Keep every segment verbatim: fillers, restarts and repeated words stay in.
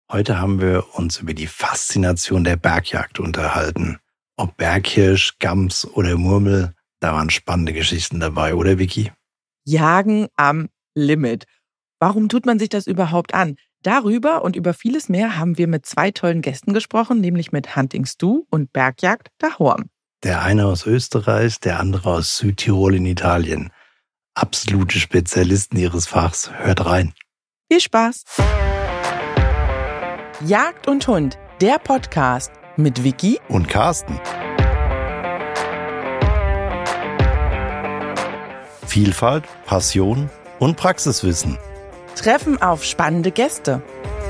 Heute haben wir uns über die Faszination der Bergjagd unterhalten. Ob Berghirsch, Gams oder Murmel, da waren spannende Geschichten dabei, oder Vicky? Jagen am Limit. Warum tut man sich das überhaupt an? Darüber und über vieles mehr haben wir mit zwei tollen Gästen gesprochen, nämlich mit Hunting Stu und Bergjagd Dahorm. Der eine aus Österreich, der andere aus Südtirol in Italien. Absolute Spezialisten ihres Fachs. Hört rein. Viel Spaß! Jagd und Hund, der Podcast mit Vicky und Carsten. Vielfalt, Passion und Praxiswissen. Treffen auf spannende Gäste.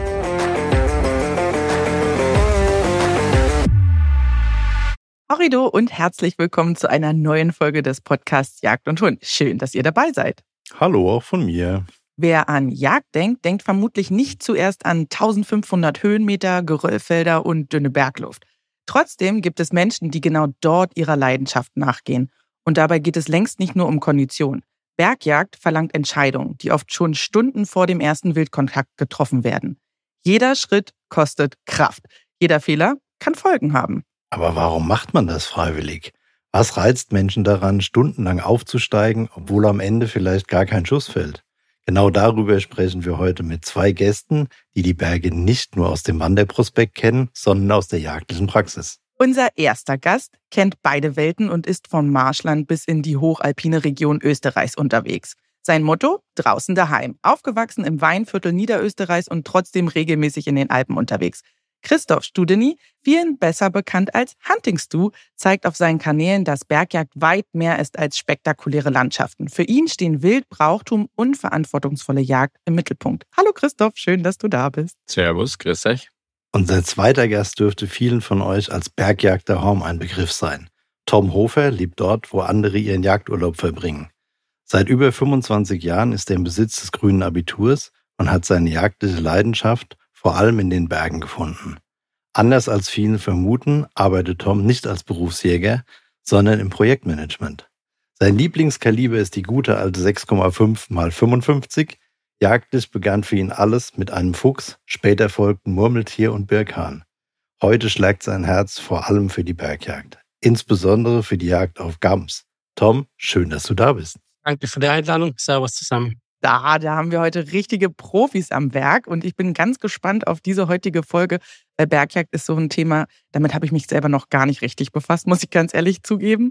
Horrido und herzlich willkommen zu einer neuen Folge des Podcasts Jagd und Hund. Schön, dass ihr dabei seid. Hallo auch von mir. Wer an Jagd denkt, denkt vermutlich nicht zuerst an eintausendfünfhundert Höhenmeter, Geröllfelder und dünne Bergluft. Trotzdem gibt es Menschen, die genau dort ihrer Leidenschaft nachgehen. Und dabei geht es längst nicht nur um Kondition. Bergjagd verlangt Entscheidungen, die oft schon Stunden vor dem ersten Wildkontakt getroffen werden. Jeder Schritt kostet Kraft. Jeder Fehler kann Folgen haben. Aber warum macht man das freiwillig? Was reizt Menschen daran, stundenlang aufzusteigen, obwohl am Ende vielleicht gar kein Schuss fällt? Genau darüber sprechen wir heute mit zwei Gästen, die die Berge nicht nur aus dem Wanderprospekt kennen, sondern aus der jagdlichen Praxis. Unser erster Gast kennt beide Welten und ist vom Marschland bis in die hochalpine Region Österreichs unterwegs. Sein Motto? Draußen daheim. Aufgewachsen im Weinviertel Niederösterreichs und trotzdem regelmäßig in den Alpen unterwegs. Christoph Studeny, vielen besser bekannt als Hunting Stu, zeigt auf seinen Kanälen, dass Bergjagd weit mehr ist als spektakuläre Landschaften. Für ihn stehen Wild, Brauchtum und verantwortungsvolle Jagd im Mittelpunkt. Hallo Christoph, schön, dass du da bist. Servus, grüß euch. Unser zweiter Gast dürfte vielen von euch als Bergjagd Dahorm ein Begriff sein. Tom Hofer lebt dort, wo andere ihren Jagdurlaub verbringen. Seit über fünfundzwanzig Jahren ist er im Besitz des grünen Abiturs und hat seine jagdliche Leidenschaft vor allem in den Bergen gefunden. Anders als viele vermuten, arbeitet Tom nicht als Berufsjäger, sondern im Projektmanagement. Sein Lieblingskaliber ist die gute alte sechs Komma fünf mal fünfundfünfzig. Jagdlich begann für ihn alles mit einem Fuchs, später folgten Murmeltier und Birkan. Heute schlägt sein Herz vor allem für die Bergjagd, insbesondere für die Jagd auf Gams. Tom, schön, dass du da bist. Danke für die Einladung. Servus zusammen. Da, da haben wir heute richtige Profis am Werk und ich bin ganz gespannt auf diese heutige Folge. Weil Bergjagd ist so ein Thema, damit habe ich mich selber noch gar nicht richtig befasst, muss ich ganz ehrlich zugeben.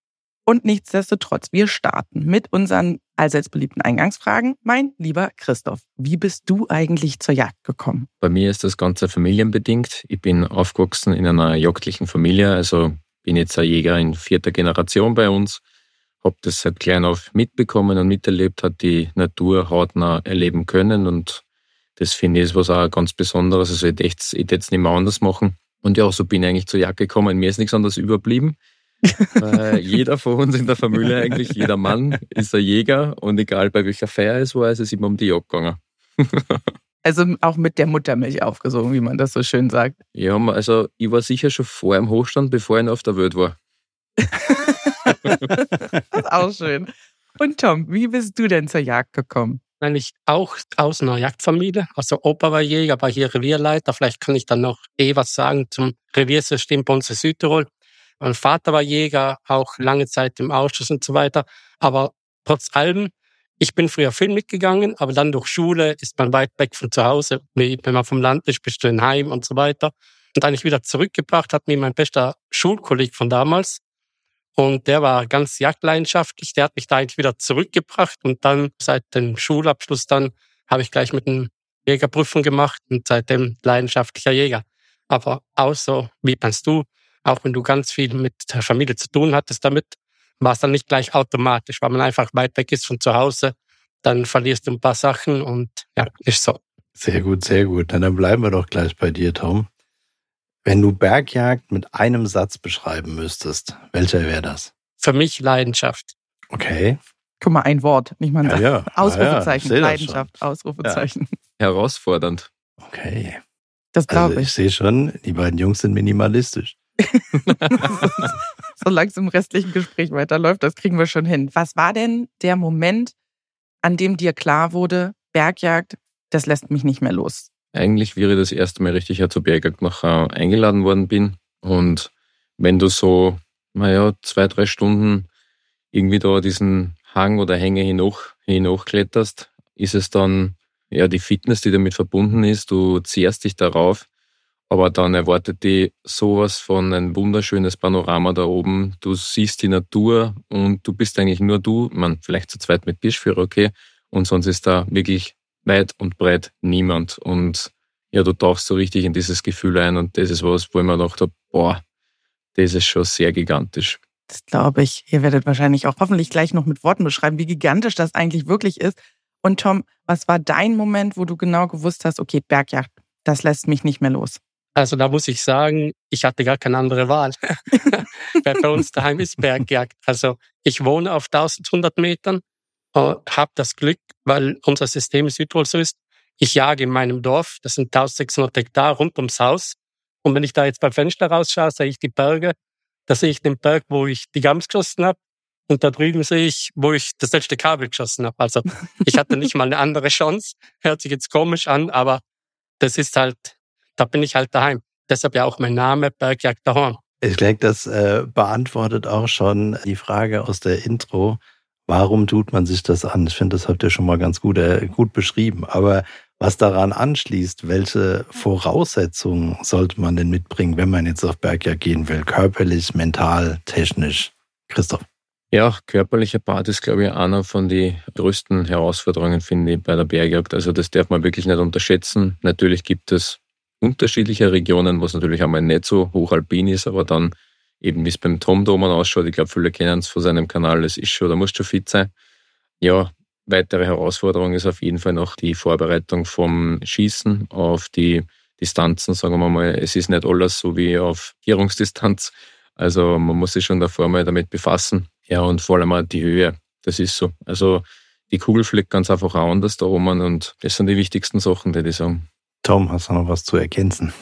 Und nichtsdestotrotz, wir starten mit unseren allseits beliebten Eingangsfragen. Mein lieber Christoph, wie bist du eigentlich zur Jagd gekommen? Bei mir ist das Ganze familienbedingt. Ich bin aufgewachsen in einer jagdlichen Familie, also bin jetzt ein Jäger in vierter Generation bei uns. Habe das seit klein auf mitbekommen und miterlebt, hat die Natur hautnah erleben können und das finde ich ist was auch ganz Besonderes. Also ich hätte es ich nicht mehr anders machen. Und ja, so bin ich eigentlich zur Jagd gekommen. Mir ist nichts anderes überblieben. Weil jeder von uns in der Familie, eigentlich jeder Mann, ist ein Jäger und egal bei welcher Feier es war, ist es immer um die Jagd gegangen. Also auch mit der Muttermilch aufgesogen, wie man das so schön sagt. Ja, also ich war sicher schon vor im Hochstand, bevor ich noch auf der Welt war. Das ist auch schön. Und Tom, wie bist du denn zur Jagd gekommen? Eigentlich auch aus einer Jagdfamilie. Also Opa war Jäger, war hier Revierleiter. Vielleicht kann ich dann noch eh was sagen zum Reviersystem bei uns in Südtirol. Mein Vater war Jäger, auch lange Zeit im Ausschuss und so weiter. Aber trotz allem, ich bin früher viel mitgegangen, aber dann durch Schule ist man weit weg von zu Hause. Wenn man vom Land ist, bist du in Heim und so weiter. Und eigentlich wieder zurückgebracht hat mir mein bester Schulkolleg von damals. Und der war ganz jagdleidenschaftlich. Der hat mich da eigentlich wieder zurückgebracht. Und dann seit dem Schulabschluss dann habe ich gleich mit einer Jägerprüfung gemacht und seitdem leidenschaftlicher Jäger. Aber auch so, wie meinst du, auch wenn du ganz viel mit der Familie zu tun hattest damit, war es dann nicht gleich automatisch, weil man einfach weit weg ist von zu Hause. Dann verlierst du ein paar Sachen und ja, ist so. Sehr gut, sehr gut. Dann bleiben wir doch gleich bei dir, Tom. Wenn du Bergjagd mit einem Satz beschreiben müsstest, welcher wäre das? Für mich Leidenschaft. Okay. Guck mal, ein Wort, nicht mal ein Satz. Ja, ja. Ausrufezeichen, Ja, ja. Leidenschaft, Ausrufezeichen. Ja. Herausfordernd. Okay. Das glaube also ich. Ich sehe schon, die beiden Jungs sind minimalistisch. Solange es im restlichen Gespräch weiterläuft, das kriegen wir schon hin. Was war denn der Moment, an dem dir klar wurde, Bergjagd, das lässt mich nicht mehr los? eigentlich, wie ich das erste Mal richtig zur Bergjagd noch äh, eingeladen worden bin. Und wenn du so, naja, zwei, drei Stunden irgendwie da diesen Hang oder Hänge hinauf, hinaufkletterst, ist es dann ja die Fitness, die damit verbunden ist. Du zehrst dich darauf, aber dann erwartet dich sowas von ein wunderschönes Panorama da oben. Du siehst die Natur und du bist eigentlich nur du, man vielleicht zu zweit mit Tischführer, okay, und sonst ist da wirklich weit und breit niemand. Und ja, du tauchst so richtig in dieses Gefühl ein und das ist was, wo ich mir gedacht habe, boah, das ist schon sehr gigantisch. Das glaube ich. Ihr werdet wahrscheinlich auch hoffentlich gleich noch mit Worten beschreiben, wie gigantisch das eigentlich wirklich ist. Und Tom, was war dein Moment, wo du genau gewusst hast, okay, Bergjagd, das lässt mich nicht mehr los? Also da muss ich sagen, ich hatte gar keine andere Wahl. Weil bei uns daheim ist Bergjagd. Also ich wohne auf eintausendeinhundert Metern, äh, habe das Glück, weil unser System in Südtirol so ist, ich jage in meinem Dorf, das sind eintausendsechshundert Hektar rund ums Haus. Und wenn ich da jetzt beim Fenster rausschaue, sehe ich die Berge. Da sehe ich den Berg, wo ich die Gams geschossen habe. Und da drüben sehe ich, wo ich das letzte Kabel geschossen habe. Also ich hatte nicht mal eine andere Chance. Hört sich jetzt komisch an, aber das ist halt, da bin ich halt daheim. Deshalb ja auch mein Name, Bergjagd der Horn. Ich denke, das äh, beantwortet auch schon die Frage aus der Intro. Warum tut man sich das an? Ich finde, das habt ihr schon mal ganz gut, äh, gut beschrieben. Aber was daran anschließt, welche Voraussetzungen sollte man denn mitbringen, wenn man jetzt auf Bergjagd gehen will? Körperlich, mental, technisch? Christoph? Ja, körperlicher Part ist, glaube ich, einer von den größten Herausforderungen, finde ich, bei der Bergjagd. Also das darf man wirklich nicht unterschätzen. Natürlich gibt es unterschiedliche Regionen, was natürlich einmal nicht so hochalpin ist, aber dann eben, wie es beim Tom da oben ausschaut, ich glaube, viele kennen es von seinem Kanal, das ist schon, da musst du schon fit sein. Ja, weitere Herausforderung ist auf jeden Fall noch die Vorbereitung vom Schießen auf die Distanzen, sagen wir mal. Es ist nicht alles so wie auf Kehrungsdistanz, also man muss sich schon davor mal damit befassen. Ja, und vor allem auch die Höhe, das ist so. Also die Kugel fliegt ganz einfach auch anders da oben und das sind die wichtigsten Sachen, die ich sagen. Tom, hast du noch was zu ergänzen?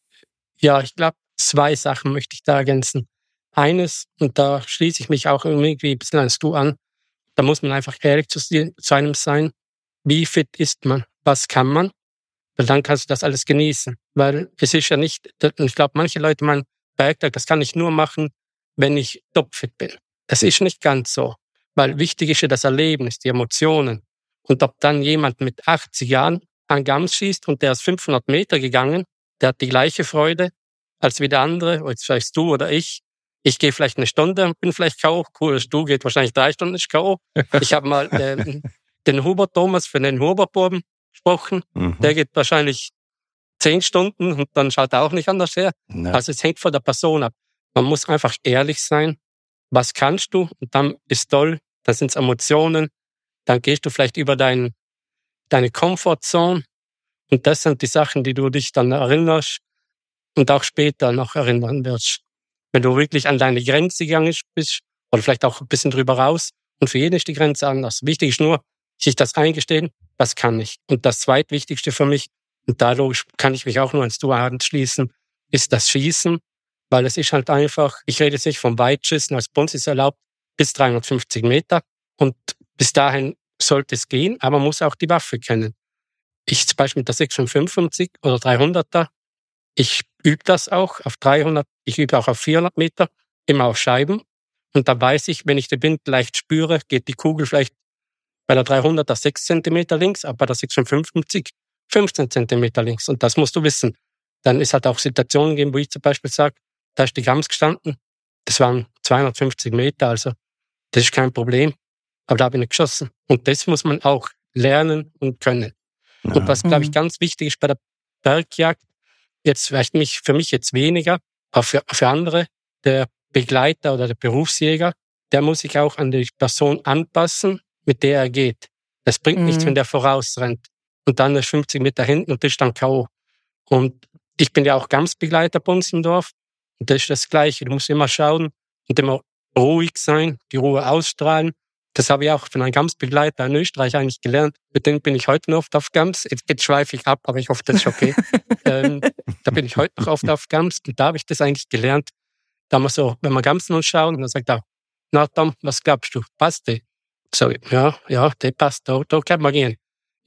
Ja, ich glaube, zwei Sachen möchte ich da ergänzen. Eines, und da schließe ich mich auch irgendwie ein bisschen als du an, da muss man einfach ehrlich zu, zu einem sein. Wie fit ist man? Was kann man? Weil dann kannst du das alles genießen. Weil es ist ja nicht, ich glaube, manche Leute meinen, Bergjagd, das kann ich nur machen, wenn ich topfit bin. Das ist nicht ganz so. Weil wichtig ist ja das Erlebnis, die Emotionen. Und ob dann jemand mit achtzig Jahren an Gams schießt und der ist fünfhundert Meter gegangen, der hat die gleiche Freude als wie der andere, oder vielleicht du oder ich. Ich gehe vielleicht eine Stunde und bin vielleicht K O. Cool, du geht wahrscheinlich drei Stunden, ist K O. Ich habe mal äh, den Hubert Thomas für den Hubert-Buben gesprochen. Mhm. Der geht wahrscheinlich zehn Stunden und dann schaut er auch nicht anders her. Ja. Also es hängt von der Person ab. Man muss einfach ehrlich sein. Was kannst du? Und dann ist toll. Dann sind es Emotionen. Dann gehst du vielleicht über dein, deine Comfortzone. Und das sind die Sachen, die du dich dann erinnerst und auch später noch erinnern wirst. Wenn du wirklich an deine Grenze gegangen bist oder vielleicht auch ein bisschen drüber raus. Und für jeden ist die Grenze anders. Wichtig ist nur, sich das eingestehen, was kann ich. Und das Zweitwichtigste für mich, und dadurch kann ich mich auch nur ans Du anschließen, ist das Schießen. Weil es ist halt einfach, ich rede jetzt nicht vom Weitschießen, als bei uns ist erlaubt bis dreihundertfünfzig Meter. Und bis dahin sollte es gehen, aber man muss auch die Waffe kennen. Ich zum Beispiel mit der sechshundertfünfundfünfzig oder dreihunderter, ich übe das auch auf dreihundert, ich übe auch auf vierhundert Meter, immer auf Scheiben. Und da weiß ich, wenn ich den Wind leicht spüre, geht die Kugel vielleicht bei der dreihunderter sechs Zentimeter links, aber bei der sechshundertfünfundfünfzig fünfzehn Zentimeter links. Und das musst du wissen. Dann ist halt auch Situationen gegeben, wo ich zum Beispiel sage, da ist die Gams gestanden, das waren zweihundertfünfzig Meter, also das ist kein Problem. Aber da habe ich nicht geschossen. Und das muss man auch lernen und können. Ja. Und was, glaube ich, ganz wichtig ist bei der Bergjagd, jetzt vielleicht mich, für mich jetzt weniger, aber für, für andere, der Begleiter oder der Berufsjäger, der muss sich auch an die Person anpassen, mit der er geht. Das bringt mhm. nichts, wenn der vorausrennt. Und dann ist fünfzig Meter hinten und das ist dann K O. Und ich bin ja auch Gamsbegleiter bei uns im Dorf. Und das ist das Gleiche. Du musst immer schauen und immer ruhig sein, die Ruhe ausstrahlen. Das habe ich auch von einem Gamsbegleiter in Österreich eigentlich gelernt. Mit dem bin ich heute noch oft auf Gams. Jetzt, jetzt schweife ich ab, aber ich hoffe, das ist okay. ähm, da bin ich heute noch oft auf Gams. Und da habe ich das eigentlich gelernt. Da man so, wenn wir Gamsen uns schauen, dann sagt er, na Tom, was glaubst du? Passt der? So, ja, ja, der passt. Da, da kann man gehen.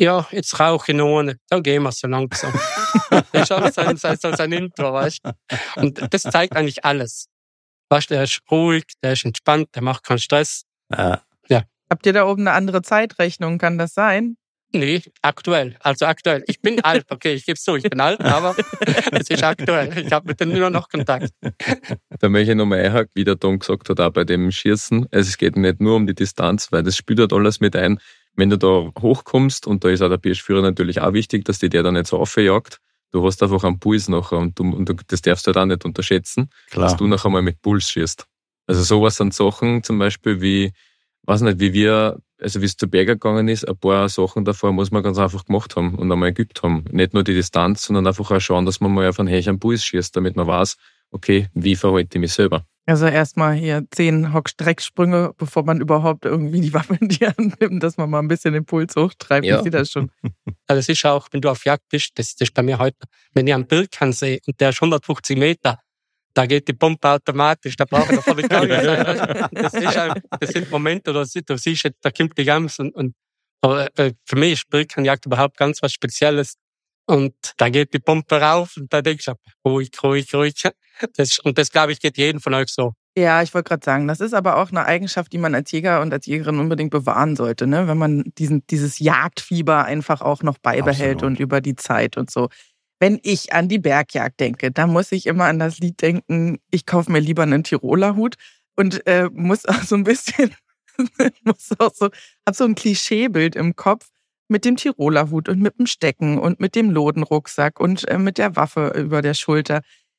ja, jetzt rauche ich noch eine, da gehen wir so langsam. Das ist schon sein, sein, sein Intro, weißt du. Und das zeigt eigentlich alles. Weißt du, der ist ruhig, der ist entspannt, der macht keinen Stress. Ja. Ja. Habt ihr da oben eine andere Zeitrechnung? Kann das sein? Nee, aktuell. Also aktuell. Ich bin alt, okay, ich gebe es zu, ich bin alt, aber es ist aktuell. Ich habe mit denen nur noch Kontakt. Da möchte ich nochmal einhaken, wie der Tom gesagt hat, auch bei dem Schießen. Also es geht nicht nur um die Distanz, weil das spielt halt alles mit ein. Wenn du da hochkommst, und da ist auch der Pirschführer natürlich auch wichtig, dass die der da nicht so aufjagt, du hast einfach einen Puls nachher und, du, und du, das darfst du halt auch nicht unterschätzen, Klar. dass du nachher mal mit Puls schießt. Also sowas sind Sachen zum Beispiel wie, weiß nicht, wie wir, also wie es zu Berger gegangen ist, ein paar Sachen davor muss man ganz einfach gemacht haben und einmal geübt haben. Nicht nur die Distanz, sondern einfach auch schauen, dass man mal auf einen höheren Puls schießt, damit man weiß, okay, wie verhalte ich mich selber. Also erstmal hier zehn Hockstrecksprünge, bevor man überhaupt irgendwie die Waffe in die Hand nimmt, dass man mal ein bisschen den Puls hochtreibt. Ja. Ich sehe das schon. Also es ist auch, wenn du auf Jagd bist, das, das ist bei mir heute, wenn ich einen Birken sehe und der ist hundertfünfzig Meter, da geht die Pumpe automatisch, da brauche ich davon nicht gar nicht sein. Das, ist ein, das sind Momente, da du siehst, da kommt die Gams und, und aber für mich ist Birkenjagd überhaupt ganz was Spezielles. Und da geht die Pumpe rauf und da denkst du, ruhig, ruhig, ruhig. Das, und das, glaube ich, geht jedem von euch so. Ja, ich wollte gerade sagen, das ist aber auch eine Eigenschaft, die man als Jäger und als Jägerin unbedingt bewahren sollte, ne? Wenn man diesen, dieses Jagdfieber einfach auch noch beibehält. Absolut. Und über die Zeit und so. Wenn ich an die Bergjagd denke, dann muss ich immer an das Lied denken, ich kaufe mir lieber einen Tiroler Hut und äh, muss auch so ein bisschen, muss auch so, hab so ein Klischeebild im Kopf mit dem Tiroler Hut und mit dem Stecken und mit dem Lodenrucksack und äh, mit der Waffe über der Schulter.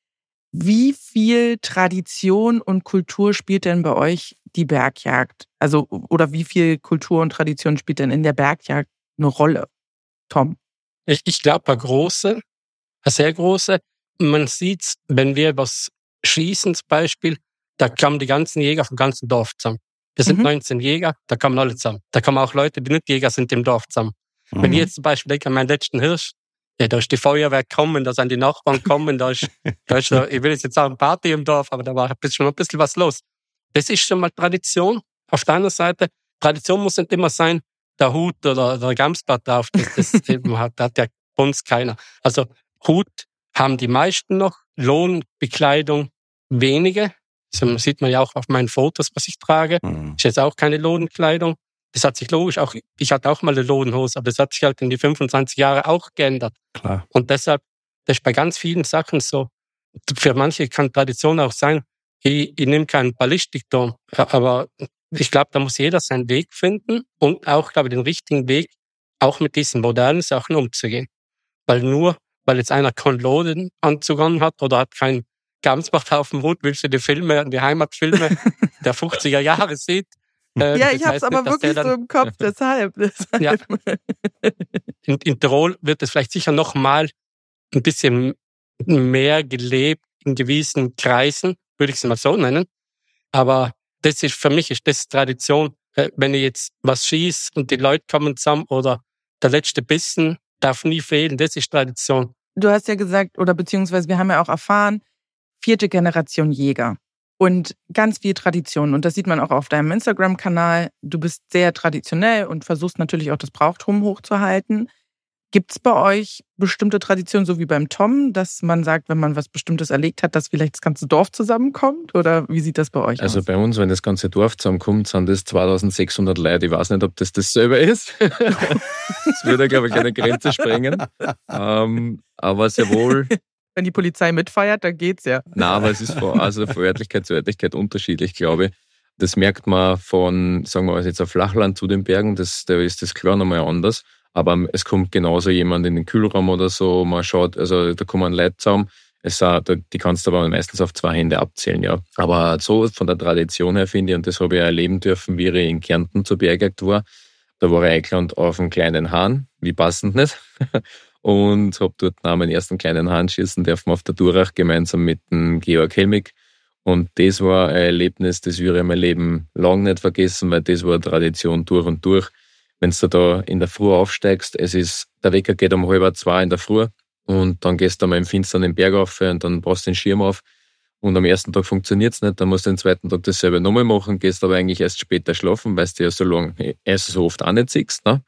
Wie viel Tradition und Kultur spielt denn bei euch die Bergjagd? Also, oder wie viel Kultur und Tradition spielt denn in der Bergjagd eine Rolle? Tom? Ich, ich glaube, eine große, eine sehr große. Man sieht's, wenn wir was schießen zum Beispiel, da kommen die ganzen Jäger vom ganzen Dorf zusammen. Wir sind mhm. neunzehn Jäger, da kommen alle zusammen. Da kommen auch Leute, die nicht Jäger sind, im Dorf zusammen. Mhm. Wenn ich jetzt zum Beispiel denke an meinen letzten Hirsch, ja, da ist die Feuerwehr gekommen, da sind die Nachbarn gekommen, da ist, da ist ich will jetzt sagen Party im Dorf, aber da war schon ein bisschen was los. Das ist schon mal Tradition. Auf der anderen Seite, Tradition muss nicht immer sein, der Hut oder der Gamsbart drauf, das, das hat, hat ja bei uns keiner. Also Hut haben die meisten noch, Lohnbekleidung wenige. Das sieht man ja auch auf meinen Fotos, was ich trage. Mhm. Ist jetzt auch keine Lodenkleidung. Das hat sich logisch auch, ich hatte auch mal eine Lodenhose, aber das hat sich halt in die fünfundzwanzig Jahre auch geändert. Klar. Und deshalb, das ist bei ganz vielen Sachen so. Für manche kann Tradition auch sein, ich, ich nehme keinen Ballistikturm, aber ich glaube, da muss jeder seinen Weg finden und auch, glaube ich, den richtigen Weg, auch mit diesen modernen Sachen umzugehen. Weil nur, weil jetzt einer keinen Lodenanzug an hat oder hat keinen Gamsbart auf dem Hut, willst du die Filme, die Heimatfilme der fünfziger Jahre sieht. Äh, ja, ich habe es aber nicht, wirklich dann, so im Kopf, deshalb. deshalb. Ja. In, in Tirol wird es vielleicht sicher noch mal ein bisschen mehr gelebt in gewissen Kreisen, würde ich es mal so nennen. Aber das ist für mich ist das Tradition. Wenn ich jetzt was schieße und die Leute kommen zusammen oder der letzte Bissen darf nie fehlen, das ist Tradition. Du hast ja gesagt, oder beziehungsweise wir haben ja auch erfahren, vierte Generation Jäger. Und ganz viel Tradition. Und das sieht man auch auf deinem Instagram-Kanal. Du bist sehr traditionell und versuchst natürlich auch das Brauchtum hochzuhalten. Gibt es bei euch bestimmte Traditionen, so wie beim Tom, dass man sagt, wenn man was Bestimmtes erlegt hat, dass vielleicht das ganze Dorf zusammenkommt? Oder wie sieht das bei euch also aus? Also bei uns, wenn das ganze Dorf zusammenkommt, sind das zweitausendsechshundert Leute. Ich weiß nicht, ob das das selber ist. Das würde, glaube ich, eine Grenze sprengen. Ähm, aber sehr wohl... Wenn die Polizei mitfeiert, dann geht's ja. Nein, aber es ist von, also von Örtlichkeit zu Örtlichkeit unterschiedlich, glaube ich. Das merkt man von, sagen wir mal, jetzt auf Flachland zu den Bergen, das, da ist das klar nochmal anders. Aber es kommt genauso jemand in den Kühlraum oder so, man schaut, also da kommen Leute zusammen. Es, die kannst du aber meistens auf zwei Hände abzählen, ja. Aber so von der Tradition her finde ich, und das habe ich erleben dürfen, wie ich in Kärnten zur Bergjagd war. Da war ich eingeladen auf einen kleinen Hahn, wie passend nicht. Und habe dort nach meinen ersten kleinen Hahn schießen dürfen auf der Durach gemeinsam mit dem Georg Helmig. Und das war ein Erlebnis, das würde ich mein Leben lang nicht vergessen, weil das war eine Tradition durch und durch. Wenn du da in der Früh aufsteigst, es ist, der Wecker geht um halb zwei in der Früh und dann gehst du mal im Finstern den Berg auf und dann brauchst du den Schirm auf. Und am ersten Tag funktioniert's nicht, dann musst du den zweiten Tag dasselbe nochmal machen, gehst aber eigentlich erst später schlafen, weil du ja so lange, erst so oft auch nicht siehst, ne?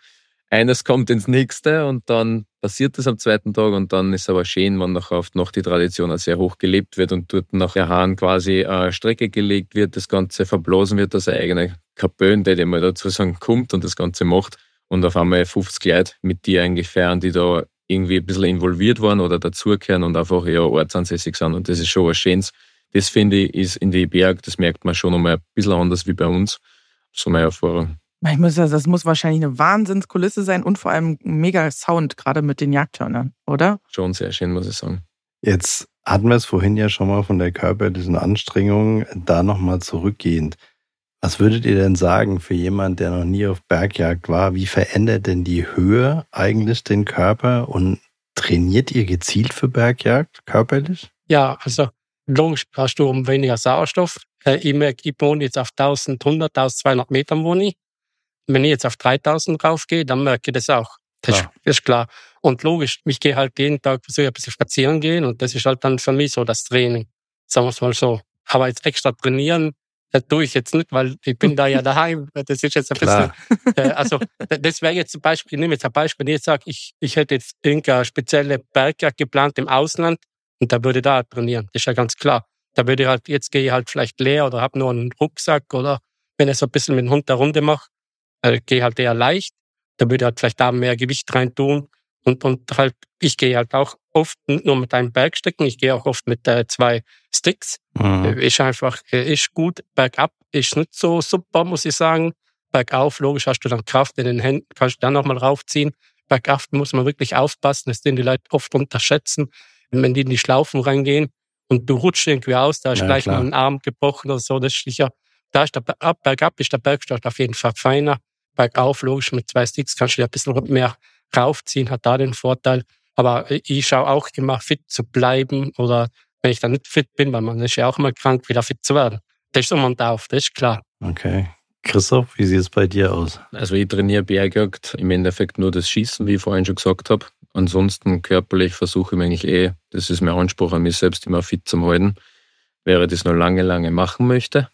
eines kommt ins nächste und dann passiert das am zweiten Tag und dann ist aber schön, wenn nachher oft noch die Tradition auch sehr hoch gelebt wird und dort nach der Hahn quasi eine Strecke gelegt wird, das Ganze verblasen wird, dass eine eigene Kapelle, die mal dazu sagen, kommt und das Ganze macht und auf einmal fünfzig Leute mit dir eigentlich feiern, die da irgendwie ein bisschen involviert waren oder dazugehören und einfach ja ortsansässig sind und das ist schon was Schönes. Das finde ich ist in die Berg, das merkt man schon nochmal ein bisschen anders wie bei uns, so meine Erfahrung. Ich muss, das muss wahrscheinlich eine Wahnsinnskulisse sein und vor allem ein mega Sound, gerade mit den Jagdhörnern, oder? Schon sehr schön, muss ich sagen. Jetzt hatten wir es vorhin ja schon mal von der körperlichen Anstrengung, da nochmal zurückgehend. Was würdet ihr denn sagen für jemanden, der noch nie auf Bergjagd war? Wie verändert denn die Höhe eigentlich den Körper und trainiert ihr gezielt für Bergjagd körperlich? Ja, also logisch hast du um weniger Sauerstoff. Ich merke, ich wohne jetzt auf eintausendhundert, eintausendzweihundert Metern wohne ich. Wenn ich jetzt auf dreitausend raufgehe, dann merke ich das auch. Das Klar. ist klar. Und logisch, ich gehe halt jeden Tag versuche ein bisschen spazieren gehen und das ist halt dann für mich so das Training. Sagen wir es mal so. Aber jetzt extra trainieren, das tue ich jetzt nicht, weil ich bin da ja daheim. Das ist jetzt ein Klar. bisschen, äh, also das wäre jetzt zum Beispiel, ich nehme jetzt ein Beispiel, wenn ich jetzt sage, ich, ich hätte jetzt irgendeine spezielle Bergjagd geplant im Ausland und da würde ich da trainieren. Das ist ja ganz klar. Da würde ich halt, jetzt gehe ich halt vielleicht leer oder habe nur einen Rucksack oder wenn ich so ein bisschen mit dem Hund eine Runde mache, äh, gehe halt eher leicht. Da würde ich halt vielleicht da mehr Gewicht rein tun. Und, und halt, ich gehe halt auch oft nicht nur mit einem Bergstecken, ich gehe auch oft mit äh, zwei Sticks. Mhm. Ist einfach, ist gut. Bergab ist nicht so super, muss ich sagen. Bergauf, logisch, hast du dann Kraft in den Händen, kannst du dann nochmal raufziehen. Bergab muss man wirklich aufpassen, das den die Leute oft unterschätzen. Wenn die in die Schlaufen reingehen und du rutschst irgendwie aus, da ist Ja, gleich klar. mal ein Arm gebrochen oder so, das ist sicher. Da ist der Bergab, bergab ist der Bergstart auf jeden Fall feiner. Bergauf, logisch, mit zwei Sticks kannst du ja ein bisschen mehr raufziehen, hat da den Vorteil. Aber ich schaue auch immer fit zu bleiben oder wenn ich dann nicht fit bin, weil man ist ja auch mal krank, wieder fit zu werden. Das ist so man auf, das ist klar. Okay. Christoph, wie sieht es bei dir aus? Also ich trainiere Bergjagd im Endeffekt nur das Schießen, wie ich vorhin schon gesagt habe. Ansonsten körperlich versuche ich mich eigentlich eh, das ist mein Anspruch an mich selbst, immer fit zu halten, wäre ich das noch lange, lange machen möchte.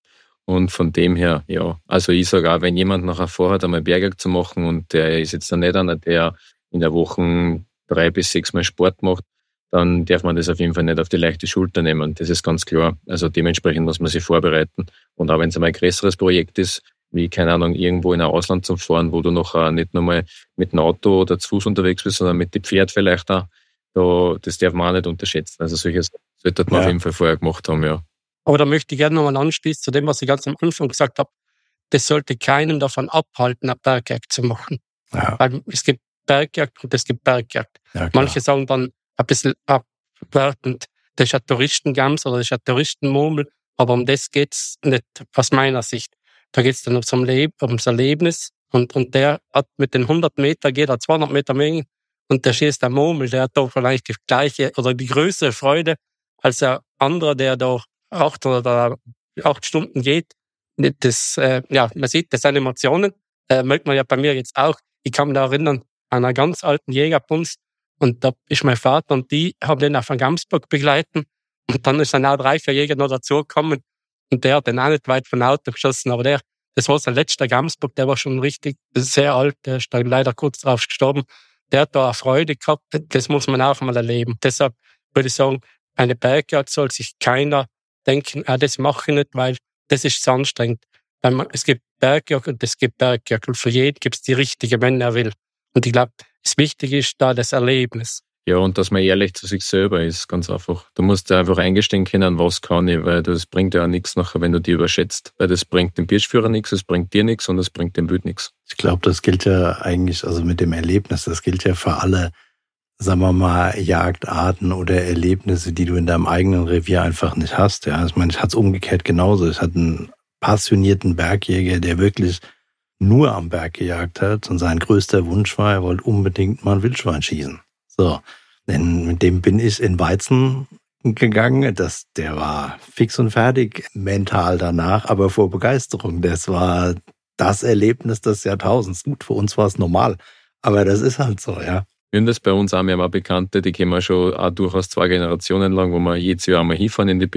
Und von dem her, ja, also ich sage auch, wenn jemand nachher vorhat, einmal Bergjagd zu machen und der ist jetzt dann nicht einer, der in der Woche drei bis sechs Mal Sport macht, dann darf man das auf jeden Fall nicht auf die leichte Schulter nehmen. Das ist ganz klar. Also dementsprechend muss man sich vorbereiten. Und auch wenn es einmal ein größeres Projekt ist, wie, keine Ahnung, irgendwo in ein Ausland zu fahren, wo du noch nicht nur mal mit dem Auto oder zu Fuß unterwegs bist, sondern mit dem Pferd vielleicht auch, da, das darf man auch nicht unterschätzen. Also solches sollte man Ja. auf jeden Fall vorher gemacht haben, ja. Aber da möchte ich gerne nochmal anschließen zu dem, was ich ganz am Anfang gesagt habe. Das sollte keinen davon abhalten, eine Bergjagd zu machen. Ja, Weil es gibt Bergjagd und es gibt Bergjagd. ja klar. Manche sagen dann ein bisschen abwertend, das ist ein Touristengams oder das ist ein Touristenmurmel, aber um das geht's nicht aus meiner Sicht. Da geht's dann ums, Erleb- ums Erlebnis und, und der hat mit den hundert Meter, geht er zweihundert Meter mehr und der schießt der Murmel, der hat da vielleicht die gleiche oder die größere Freude als der andere, der da acht oder acht Stunden geht. Das, äh, ja, man sieht, das sind Emotionen. Äh, merkt man ja bei mir jetzt auch. Ich kann mich da erinnern an einen ganz alten Jägerbund und da ist mein Vater und die haben den auf einen Gamsbock begleiten und dann ist dann auch drei, vier Jäger noch dazugekommen und der hat den auch nicht weit von Auto geschossen, aber der, das war sein letzter Gamsbock, der war schon richtig sehr alt, der ist dann leider kurz drauf gestorben. Der hat da eine Freude gehabt, das muss man auch mal erleben. Deshalb würde ich sagen, eine Bergjagd soll sich keiner denken, ah, das mache ich nicht, weil das ist so anstrengend. Weil man, es gibt Bergjagd und es gibt Bergjagd und für jeden gibt es die richtige, wenn er will. Und ich glaube, das Wichtige ist da das Erlebnis. Ja, und dass man ehrlich zu sich selber ist, ganz einfach. Du musst dir einfach eingestehen können, was kann ich, weil das bringt ja auch nichts nachher, wenn du die überschätzt. Weil das bringt dem Birschführer nichts, es bringt dir nichts und es bringt dem Wild nichts. Ich glaube, das gilt ja eigentlich, also mit dem Erlebnis, das gilt ja für alle, sagen wir mal, Jagdarten oder Erlebnisse, die du in deinem eigenen Revier einfach nicht hast. Ja, ich meine, ich hatte es umgekehrt genauso. Ich hatte einen passionierten Bergjäger, der wirklich nur am Berg gejagt hat und sein größter Wunsch war, er wollte unbedingt mal ein Wildschwein schießen. So, denn mit dem bin ich in Weizen gegangen. Das, der war fix und fertig mental danach, aber vor Begeisterung. Das war das Erlebnis des Jahrtausends. Gut, für uns war es normal, aber das ist halt so, ja. Wir haben das bei uns auch, wir haben auch Bekannte, die kennen wir schon auch durchaus zwei Generationen lang, wo wir jedes Jahr einmal hinfahren in die Berg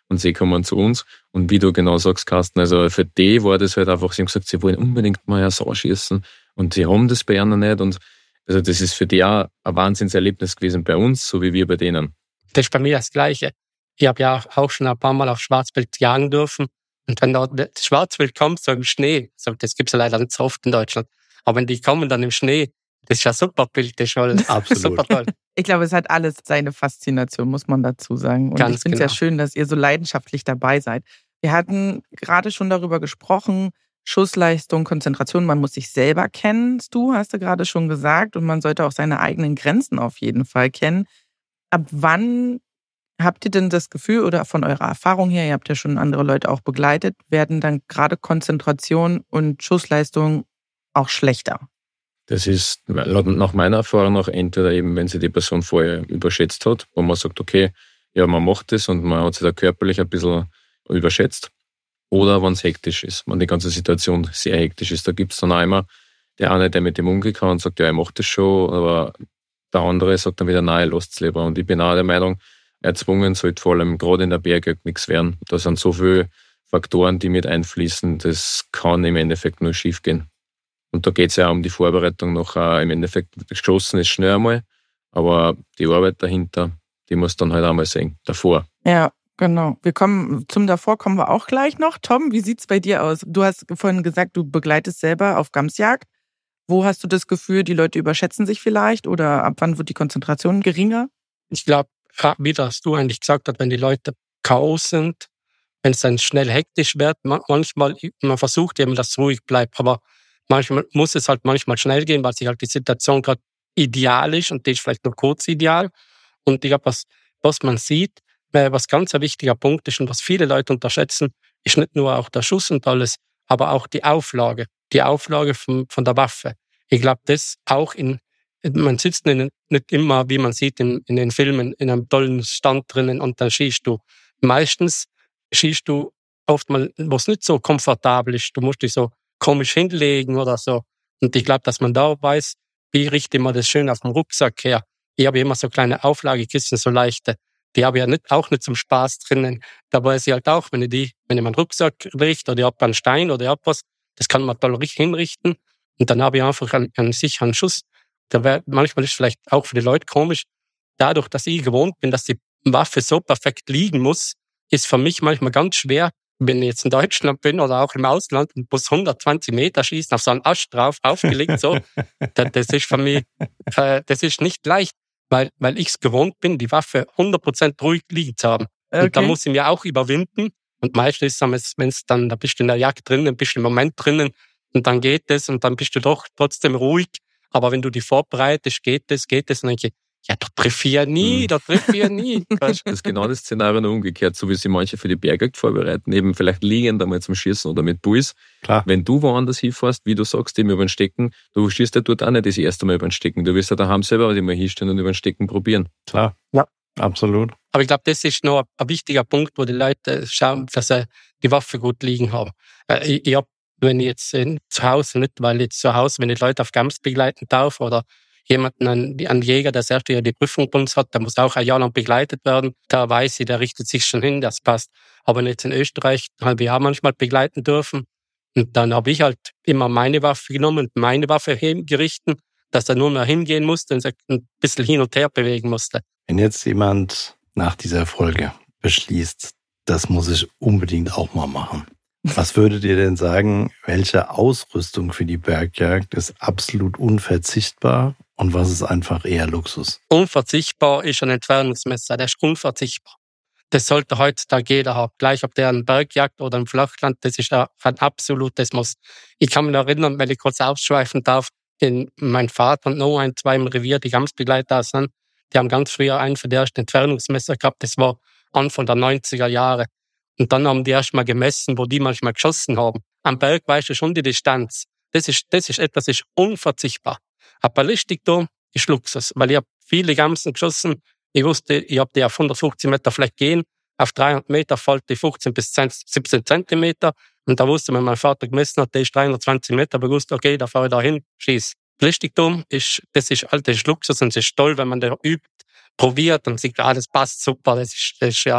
und sie kommen zu uns. Und wie du genau sagst, Carsten, also für die war das halt einfach, sie haben gesagt, sie wollen unbedingt mal ja so schießen und sie haben das bei ihnen nicht. Und also das ist für die auch ein Wahnsinnserlebnis gewesen bei uns, so wie wir bei denen. Das ist bei mir das Gleiche. Ich habe ja auch schon ein paar Mal auf Schwarzwild jagen dürfen. Und wenn da das Schwarzwild kommt, so im Schnee, so, das gibt's ja leider nicht so oft in Deutschland, aber wenn die kommen dann im Schnee, das ist ja ein super Bild, das ist schon Absolut. super toll. Ich glaube, es hat alles seine Faszination, muss man dazu sagen. Und Ganz ich finde es ja genau. schön, dass ihr so leidenschaftlich dabei seid. Wir hatten gerade schon darüber gesprochen, Schussleistung, Konzentration, man muss sich selber kennen, du hast du gerade schon gesagt, und man sollte auch seine eigenen Grenzen auf jeden Fall kennen. Ab wann habt ihr denn das Gefühl oder von eurer Erfahrung her, ihr habt ja schon andere Leute auch begleitet, werden dann gerade Konzentration und Schussleistung auch schlechter? Das ist nach meiner Erfahrung noch entweder eben, wenn sie die Person vorher überschätzt hat, wo man sagt, okay, ja, man macht das und man hat sich da körperlich ein bisschen überschätzt. Oder wenn es hektisch ist, wenn die ganze Situation sehr hektisch ist. Da gibt es dann auch immer der eine, der mit dem umgehen kann und sagt, ja, ich mache das schon, aber der andere sagt dann wieder, nein, lasst es lieber. Und ich bin auch der Meinung, erzwungen sollte vor allem gerade in der Bergjagd nichts werden. Da sind so viele Faktoren, die mit einfließen, das kann im Endeffekt nur schief gehen. Und da geht es ja auch um die Vorbereitung noch. Auch im Endeffekt, geschossen ist schnell einmal, aber die Arbeit dahinter, die muss dann halt einmal sehen, davor. Ja, genau. Wir kommen zum Davor kommen wir auch gleich noch. Tom, wie sieht's bei dir aus? Du hast vorhin gesagt, du begleitest selber auf Gamsjagd. Wo hast du das Gefühl, die Leute überschätzen sich vielleicht oder ab wann wird die Konzentration geringer? Ich glaube, wie das du eigentlich gesagt hast, wenn die Leute K O sind, wenn es dann schnell hektisch wird, manchmal, man versucht eben, dass es ruhig bleibt, aber manchmal muss es halt manchmal schnell gehen, weil sich halt die Situation gerade ideal ist und die ist vielleicht nur kurz ideal. Und ich glaube, was, was man sieht, was ganz ein wichtiger Punkt ist und was viele Leute unterschätzen, ist nicht nur auch der Schuss und alles, aber auch die Auflage, die Auflage von, von der Waffe. Ich glaube, das auch in, man sitzt in, nicht immer, wie man sieht in, in den Filmen, in einem tollen Stand drinnen und dann schießt du. Meistens schießt du oft mal, was nicht so komfortabel ist. Du musst dich so komisch hinlegen oder so. Und ich glaube, dass man da weiß, wie richte man das schön auf dem Rucksack her. Ich habe immer so kleine Auflagekisten, so leichte. Die habe ich ja nicht, auch nicht zum Spaß drinnen. Da weiß ich halt auch, wenn ich die, wenn ich meinen Rucksack richte oder ich habe einen Stein oder ich hab was, das kann man toll hinrichten. Und dann habe ich einfach einen, einen sicheren Schuss. Da wär, manchmal ist es vielleicht auch für die Leute komisch. Dadurch, dass ich gewohnt bin, dass die Waffe so perfekt liegen muss, ist für mich manchmal ganz schwer, wenn ich jetzt in Deutschland bin oder auch im Ausland und muss hundertzwanzig Meter schießen, auf so einen Ast drauf, aufgelegt, so. das, das ist für mich, äh, das ist nicht leicht, weil, weil ich es gewohnt bin, die Waffe hundert Prozent ruhig liegen zu haben. Okay. Und da muss ich mir auch überwinden. Und meistens ist es, wenn es dann, da bist du in der Jagd drinnen, bist du im Moment drinnen und dann geht es und dann bist du doch trotzdem ruhig. Aber wenn du die vorbereitest, geht es, geht es, und dann denke ich, ja, da triff ich ja nie, da triff ich ja nie. Das ist genau das Szenario noch umgekehrt, so wie sich manche für die Bergjagd vorbereiten, eben vielleicht liegend einmal zum Schießen oder mit Puls. Klar. Wenn du woanders hinfährst, wie du sagst, eben über den Stecken, du schießt ja dort auch nicht das erste Mal über den Stecken. Du wirst ja daheim selber immer hinstellen und über den Stecken probieren. Klar, ja, absolut. Aber ich glaube, das ist noch ein wichtiger Punkt, wo die Leute schauen, dass sie die Waffe gut liegen haben. Ich, ich habe, wenn ich jetzt zu Hause nicht, weil jetzt zu Hause, wenn ich Leute auf Gams begleiten darf oder jemanden, einen Jäger, der das erste Jahr die Prüfung bei uns hat, der muss auch ein Jahr lang begleitet werden. Da weiß ich, der richtet sich schon hin, das passt. Aber wenn jetzt in Österreich ein halbes Jahr manchmal begleiten dürfen, und dann habe ich halt immer meine Waffe genommen und meine Waffe hingerichtet, dass er nur mehr hingehen musste und sich ein bisschen hin und her bewegen musste. Wenn jetzt jemand nach dieser Folge beschließt, das muss ich unbedingt auch mal machen. Was würdet ihr denn sagen, welche Ausrüstung für die Bergjagd ist absolut unverzichtbar und was ist einfach eher Luxus? Unverzichtbar ist ein Entfernungsmesser, der ist unverzichtbar. Das sollte heutzutage jeder haben, gleich ob der ein Bergjagd oder ein Flachland, das ist ein absolutes Muss. Ich kann mich erinnern, wenn ich kurz ausschweifen darf, in mein Vater und noch ein, zwei im Revier, die Gamsbegleiter sind, die haben ganz früher einen für die ersten Entfernungsmesser gehabt, das war Anfang der neunziger Jahre. Und dann haben die erst mal gemessen, wo die manchmal geschossen haben. Am Berg weißt du schon die Distanz. Das ist, das ist etwas, das ist unverzichtbar. Ein Ballistikturm ist Luxus, weil ich habe viele Gamsen geschossen. Ich wusste, ich habe die auf hundertfünfzig Meter vielleicht gehen. Auf dreihundert Meter fällt die fünfzehn bis siebzehn Zentimeter. Und da wusste, wenn mein Vater gemessen hat, der ist dreihundertzwanzig Meter, aber ich wusste, okay, da fahre ich da hin, schieß. Ballistikturm ist, das ist, das ist Luxus und es ist toll, wenn man da übt, probiert und sieht, ah, das passt super, das ist, das ist ja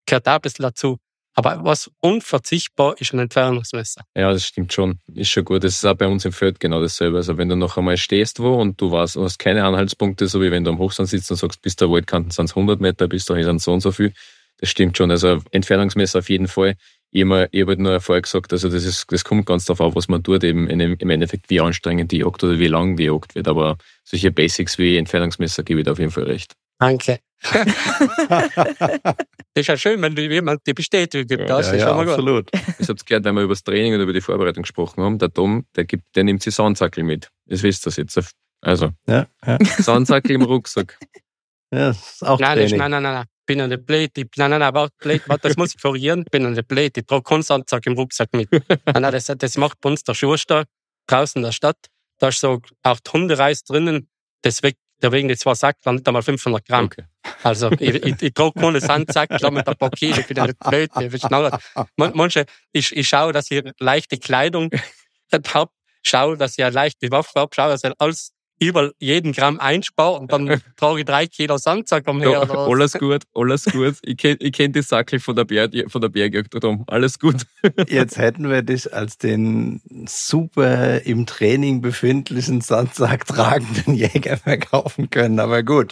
gehört auch ein bisschen dazu. Aber was unverzichtbar ist, ein Entfernungsmesser. Ja, das stimmt schon. Ist schon gut. Das ist auch bei uns im Feld genau dasselbe. Also wenn du noch einmal stehst wo und du weißt, du hast keine Anhaltspunkte, so wie wenn du am Hochsand sitzt und sagst, bis der Waldkanten sind es hundert Meter, bis dahin sind es so und so viel. Das stimmt schon. Also Entfernungsmesser auf jeden Fall. Ich habe halt nur vorher gesagt, also das ist, das kommt ganz darauf an, was man tut, eben in, im Endeffekt, wie anstrengend die Jagd oder wie lang die Jagd wird. Aber solche Basics wie Entfernungsmesser gebe ich dir auf jeden Fall recht. Danke. Das ist ja schön, wenn jemand die Bestätigung gibt. Das ja, ist ja, schon mal absolut. gut. Ich hab's gehört, wenn wir über das Training und über die Vorbereitung gesprochen haben. Der Tom, der gibt, der nimmt sich Sandsackel mit. Das wisst ihr jetzt. Also, ja, ja. Sandsackel im Rucksack. Ja, das ist auch nein, Training. ist, nein, nein, nein, nein. Ich bin ja nicht blöd. Ich, nein, nein, nein, warte, blöd, warte, das muss ich korrigieren. Ich bin ja nicht blöd. Ich trage keinen Sandsack im Rucksack mit. Nein, nein, das, das macht bei uns der Schuster draußen in der Stadt. Da ist so auch die Hundereis drinnen. Das weg, der wegen die zwei Säcke nicht einmal fünfhundert Gramm. Okay. Also, ich, ich, ich trage keine Sandsäcke mit ein paar Kilo. Ich bin ja nicht blöd. Ich, manche, ich, ich schaue, dass ich leichte Kleidung habe. Schaue, dass ich eine leichte Waffe habe. Schaue, dass ich alles über jeden Gramm einspare und dann trage ich drei Kilo Sandsack umher. Ja, alles gut, alles gut. Ich kenne ich kenn die Sackel von der, Berg, von der Bergjagd drum. Alles gut. Jetzt hätten wir dich als den super im Training befindlichen Sandsack tragenden Jäger verkaufen können, aber gut.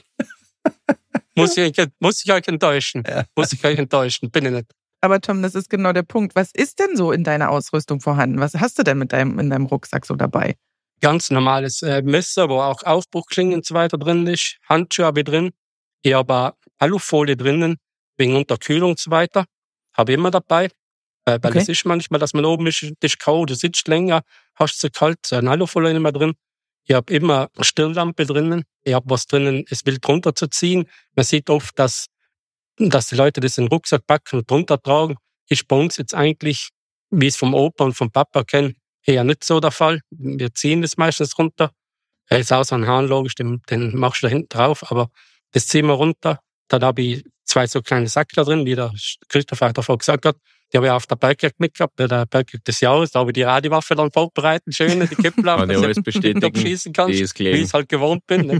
Muss ich, muss ich euch enttäuschen. Ja. Muss ich euch enttäuschen, bin ich nicht. Aber Tom, das ist genau der Punkt. Was ist denn so in deiner Ausrüstung vorhanden? Was hast du denn mit deinem, in deinem Rucksack so dabei? Ganz normales äh, Messer, wo auch Aufbruchklingen und so weiter drin ist. Handschuhe habe ich drin. Ich habe auch Alufolie drinnen, wegen Unterkühlung und so weiter. Habe ich immer dabei. Weil, weil okay. Es ist manchmal, dass man oben ist, das ist kalt, du sitzt länger, hast zu kalt, so eine Alufolie immer drin. Ich habe immer eine Stirnlampe drinnen. Ich habe was drinnen, es will drunter zu ziehen. Man sieht oft, dass, dass die Leute das in den Rucksack packen und drunter tragen. Ist bei uns jetzt eigentlich, wie ich es vom Opa und vom Papa kenne, eher nicht so der Fall. Wir ziehen das meistens runter. Er ist auch so ein Hahn, logisch, den, den machst du da hinten drauf, aber das ziehen wir runter. Dann habe ich zwei so kleine Säcke drin, wie der Christoph auch davor gesagt hat. Die habe ich auf der Bergjagd mitgehabt, bei der Bergjagd des Jahres. Da habe ich die Radiowaffe dann vorbereitet, schöne, die Kippler, dass du schießen kannst, wie ich es halt gewohnt bin.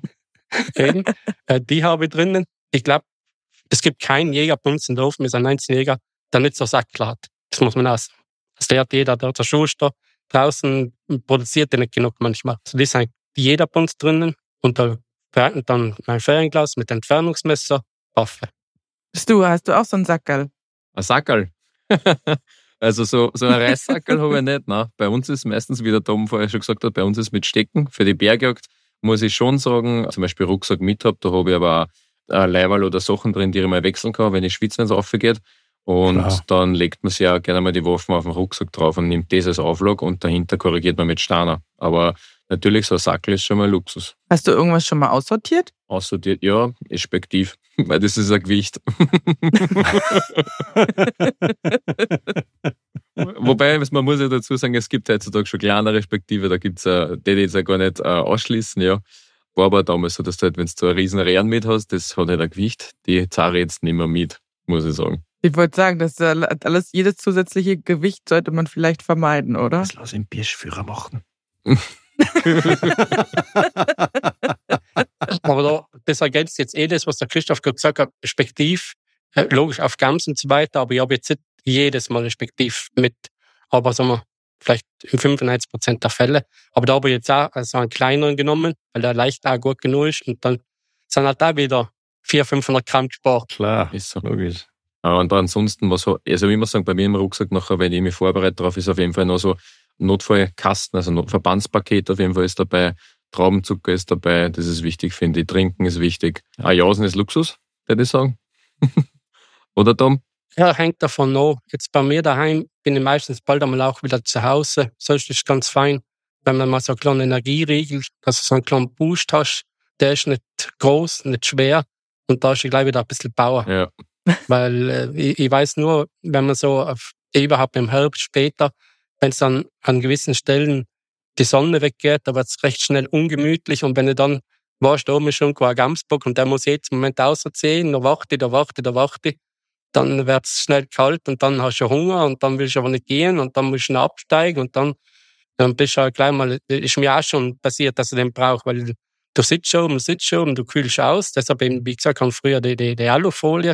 Eben, äh, die habe ich drinnen. Ich glaube, es gibt keinen Jäger bei uns in der Hof, wir sind einziger Jäger, der nicht so Säcke hat. Das muss man auch sagen. Das lernt jeder, der, der Schuster draußen produziert ja nicht genug manchmal. Also die sind jeder bei uns drinnen und da behalten dann mein Fernglas mit Entfernungsmesser, Waffe. Bist du, hast du auch so einen Sackerl? Ein Sackerl? Also so, so ein Reissackerl habe ich nicht. Nein. Bei uns ist meistens, wie der Tom vorher schon gesagt hat, bei uns ist mit Stecken. Für die Bergjagd muss ich schon sagen, zum Beispiel Rucksack mit habe, da habe ich aber auch Leiberl oder Sachen drin, die ich mal wechseln kann, wenn ich schwitze, wenn es raufgeht. Und Klar. Dann legt man sich ja gerne mal die Waffen auf den Rucksack drauf und nimmt das als Auflage und dahinter korrigiert man mit Steiner. Aber natürlich, so ein Sackel ist schon mal Luxus. Hast du irgendwas schon mal aussortiert? Aussortiert, ja, respektiv, weil das ist ein Gewicht. Wobei, man muss ja dazu sagen, es gibt heutzutage schon kleine respektive, da gibt es äh, die, die jetzt ja gar nicht äh, ausschließen, ja. War aber damals so, dass du halt, wenn du einen riesen Rehren mit hast, das hat halt ein Gewicht, die zahre jetzt nicht mehr mit, muss ich sagen. Ich wollte sagen, dass alles, jedes zusätzliche Gewicht sollte man vielleicht vermeiden, oder? Das lass den Birschführer machen. Aber da, das ergänzt jetzt eh das, was der Christoph gerade gesagt hat, Respektiv, äh, logisch auf Gams und so weiter, aber ich habe jetzt nicht jedes Mal Respektiv mit, aber sagen wir, vielleicht in fünfundneunzig Prozent der Fälle. Aber da habe ich jetzt auch also einen kleineren genommen, weil der leicht auch gut genug ist und dann sind halt da wieder vierhundert, fünfhundert Gramm gespart. Klar, ist so logisch. Und ansonsten, was, also wie man sagt, bei mir im Rucksack nachher, wenn ich mich vorbereite darauf, ist auf jeden Fall noch so Notfallkasten, also Verbandspaket auf jeden Fall ist dabei, Traubenzucker ist dabei, das ist wichtig, finde ich. Trinken ist wichtig. Jausen ist Luxus, würde ich sagen. Oder Tom? Ja, hängt davon ab. Jetzt bei mir daheim bin ich meistens bald einmal auch wieder zu Hause. Sonst ist es ganz fein, wenn man mal so einen kleinen Energieriegel, dass du so einen kleinen Boost hast, der ist nicht groß, nicht schwer und da ist ich gleich wieder ein bisschen Power. Ja. Weil äh, ich, ich weiß nur, wenn man so auf, überhaupt im Herbst später, wenn es dann an gewissen Stellen die Sonne weggeht, da wird es recht schnell ungemütlich und wenn du dann warst, da oben ist schon ein Gamsbock und der muss jetzt im Moment rausziehen, da warte, da warte, da warte, dann wird es schnell kalt und dann hast du Hunger und dann willst du aber nicht gehen und dann musst du absteigen und dann, dann bist du halt gleich mal, ist mir auch schon passiert, dass ich den brauche, weil du sitzt schon oben, sitzt schon oben, du kühlst aus, deshalb eben, wie gesagt, haben früher die, die, die Alufolie,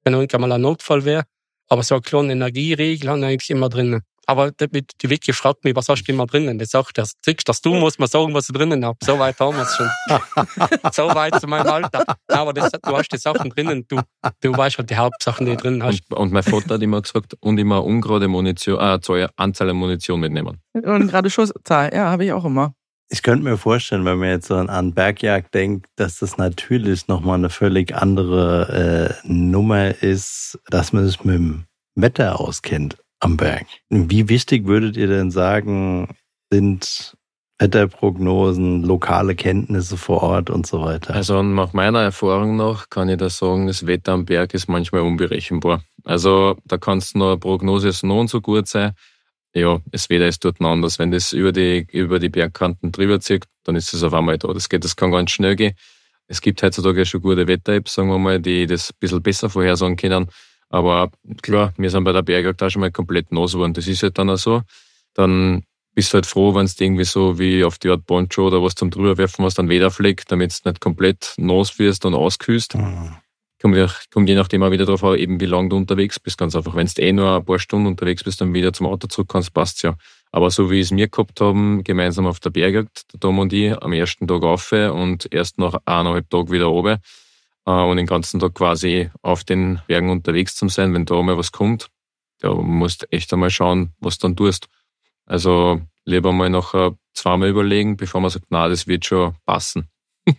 wenn irgendwann mal ein Notfall wäre. Aber so einen kleinen Energieriegel habe ich eigentlich immer drinnen. Aber die, die Vicky fragt mich, was hast du immer drinnen? Das sagt er, siehst dass du musst mir sagen, was ich drinnen habe. So weit haben wir es schon. So weit zu meinem Alter. Aber das, du hast die Sachen drinnen, du, du weißt halt die Hauptsachen, die du drin hast. Und, und mein Vater hat immer gesagt, und immer ungerade Munition, äh, Zahl, Anzahl an Munition mitnehmen. Und gerade Schusszahl, ja, habe ich auch immer. Ich könnte mir vorstellen, wenn man jetzt so an Bergjagd denkt, dass das natürlich nochmal eine völlig andere äh, Nummer ist, dass man sich mit dem Wetter auskennt am Berg. Wie wichtig würdet ihr denn sagen, sind Wetterprognosen, lokale Kenntnisse vor Ort und so weiter? Also nach meiner Erfahrung nach kann ich da sagen, das Wetter am Berg ist manchmal unberechenbar. Also da kannst du noch eine Prognose ist noch so gut sein. Ja, das Wetter ist dort anders. Wenn das über die, über die Bergkanten drüber zieht, dann ist es auf einmal da. Das geht, das kann ganz schnell gehen. Es gibt heutzutage ja schon gute Wetter-Apps, sagen wir mal, die das ein bisschen besser vorhersagen können. Aber klar, wir sind bei der Bergjagd auch schon mal komplett nass geworden. Das ist halt dann auch so. Dann bist du halt froh, wenn du irgendwie so wie auf die Art Poncho oder was zum drüberwerfen hast, dann Wederfleck, damit du nicht komplett nass wirst und auskühlst. Mhm. Kommt, kommt je nachdem auch wieder drauf an, eben wie lange du unterwegs bist. Ganz einfach, wenn du eh nur ein paar Stunden unterwegs bist, dann wieder zum Auto zurück kannst, passt's ja. Aber so wie es wir gehabt haben, gemeinsam auf der Bergjagd, der Tom und ich, am ersten Tag rauf und erst nach eineinhalb Tagen wieder runter. Und den ganzen Tag quasi auf den Bergen unterwegs zu sein, wenn da mal was kommt, da musst du echt einmal schauen, was du dann tust. Also lieber mal nachher zweimal überlegen, bevor man sagt, na, das wird schon passen.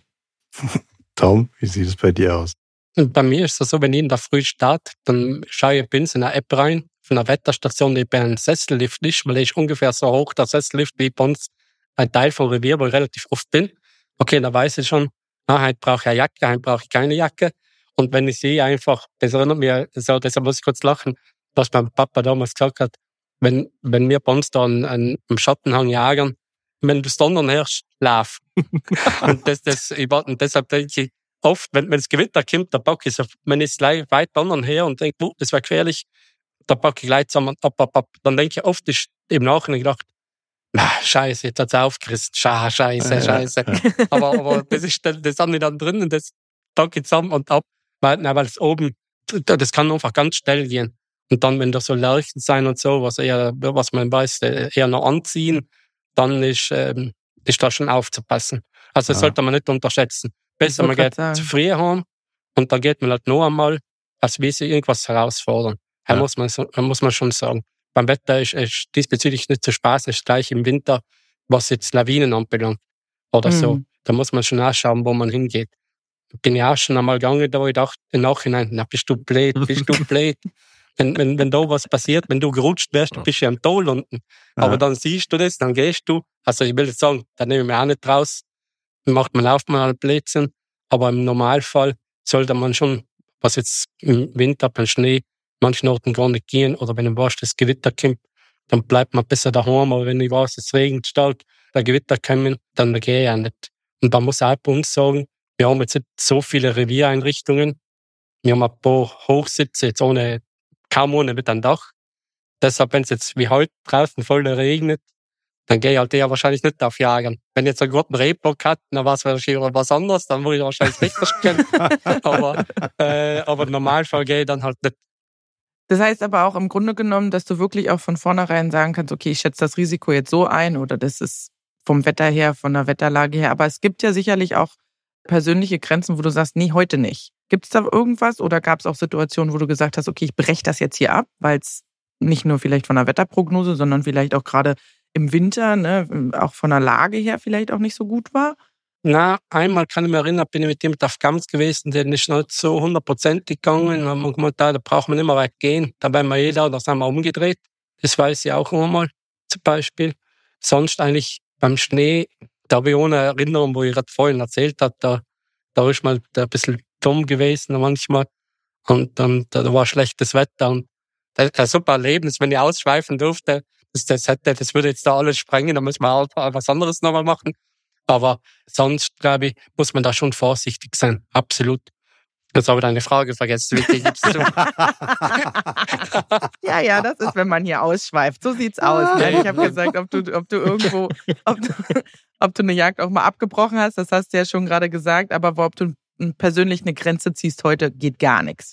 Tom, wie sieht es bei dir aus? Und bei mir ist es so, wenn ich in der Früh starte, dann schaue ich bei uns in eine App rein, von einer Wetterstation, die bei einem Sessellift ist, weil ich ungefähr so hoch der Sessellift wie bei uns ein Teil vom Revier, wo ich relativ oft bin. Okay, da weiß ich schon, ah, heute brauche ich eine Jacke, heute brauche ich keine Jacke. Und wenn ich sehe einfach, das erinnert mich, so, deshalb muss ich kurz lachen, was mein Papa damals gesagt hat, wenn, wenn wir bei uns da an, an, am Schattenhang jagen, wenn du es Donnern hörst, lauf. und, das, das, ich, und deshalb denke ich, oft, wenn, wenn das Gewitter kommt, der Bock ist, wenn ich es weit Donnern her und denke, oh, das wäre gefährlich, der Bock ich gleich zusammen, ab, ab, ab. Dann denke ich, oft ist im Nachhinein gedacht, na, scheiße, jetzt hat es aufgerissen, Scha, scheiße, scheiße. aber, aber das ist, das haben die dann drin und das packe ich zusammen und ab, weil, nein, weil es oben, das kann einfach ganz schnell gehen. Und dann, wenn da so Lärchen sein und so, was eher, was man weiß, eher noch anziehen, dann ist, ähm, ist da schon aufzupassen. Also, das ja. sollte man nicht unterschätzen. Besser, man geht sagen. zu früh heim und dann geht man halt noch einmal, als wie sie irgendwas herausfordern. Ja. Da muss man, da muss man schon sagen. Beim Wetter ist es diesbezüglich nicht so spaßig, ist gleich im Winter, was jetzt Lawinen anbelangt. Oder mhm. so. Da muss man schon nachschauen, wo man hingeht. Bin ich auch schon einmal gegangen, da wo ich dachte, im Nachhinein, na, bist du blöd, bist du blöd. Wenn, wenn, wenn da was passiert, wenn du gerutscht wärst, du bist ja am Tal unten. Ja. Aber dann siehst du das, dann gehst du. Also ich will jetzt sagen, da nehme ich mich auch nicht raus. Macht man auf mal Blödsinn. Aber im Normalfall sollte man schon, was jetzt im Winter beim Schnee, manchen Orten gar nicht gehen. Oder wenn du weißt, das Gewitter kommt, dann bleibt man besser daheim. Aber wenn ich weiß, es regnet stark, der Gewitter kommen, dann gehe ich auch nicht. Und man muss auch bei uns sagen, wir haben jetzt nicht so viele Reviereinrichtungen. Wir haben ein paar Hochsitze, jetzt ohne kaum ohne mit einem Dach. Deshalb, wenn es jetzt wie heute draußen voll regnet, dann gehe ich halt eher wahrscheinlich nicht auf Jagen. Wenn jetzt einen guten Rehbock hat, dann war es wahrscheinlich was anderes, dann würde ich wahrscheinlich nicht spielen. aber, äh, aber im Normalfall gehe ich dann halt nicht. Das heißt aber auch im Grunde genommen, dass du wirklich auch von vornherein sagen kannst, okay, ich schätze das Risiko jetzt so ein oder das ist vom Wetter her, von der Wetterlage her. Aber es gibt ja sicherlich auch persönliche Grenzen, wo du sagst, nee, heute nicht. Gibt es da irgendwas oder gab es auch Situationen, wo du gesagt hast, okay, ich breche das jetzt hier ab, weil es nicht nur vielleicht von der Wetterprognose, sondern vielleicht auch gerade im Winter, ne, auch von der Lage her vielleicht auch nicht so gut war? Na, einmal kann ich mich erinnern, bin ich mit dem auf Gams gewesen, der ist nicht so hundertprozentig gegangen. Und man gesagt, da braucht man nicht mehr weit gehen. Da bei mir jeder, da sind wir umgedreht. Das weiß ich auch einmal zum Beispiel. Sonst eigentlich beim Schnee, da habe ich auch eine Erinnerung, wo ich gerade vorhin erzählt habe, da, da ist mal ein bisschen dumm gewesen manchmal. Und dann da war schlechtes Wetter. Und das ist ein super Erlebnis, wenn ich ausschweifen durfte. Das, das, hätte, das würde jetzt da alles sprengen, da müssen wir auch was anderes nochmal machen. Aber sonst, glaube ich, muss man da schon vorsichtig sein. Absolut. Jetzt habe ich deine Frage vergessen. ja, ja, das ist, wenn man hier ausschweift. So sieht's aus. Ne? Ich habe gesagt, ob du, ob du irgendwo, ob du, ob du eine Jagd auch mal abgebrochen hast, das hast du ja schon gerade gesagt, aber ob du persönlich eine Grenze ziehst heute, geht gar nichts.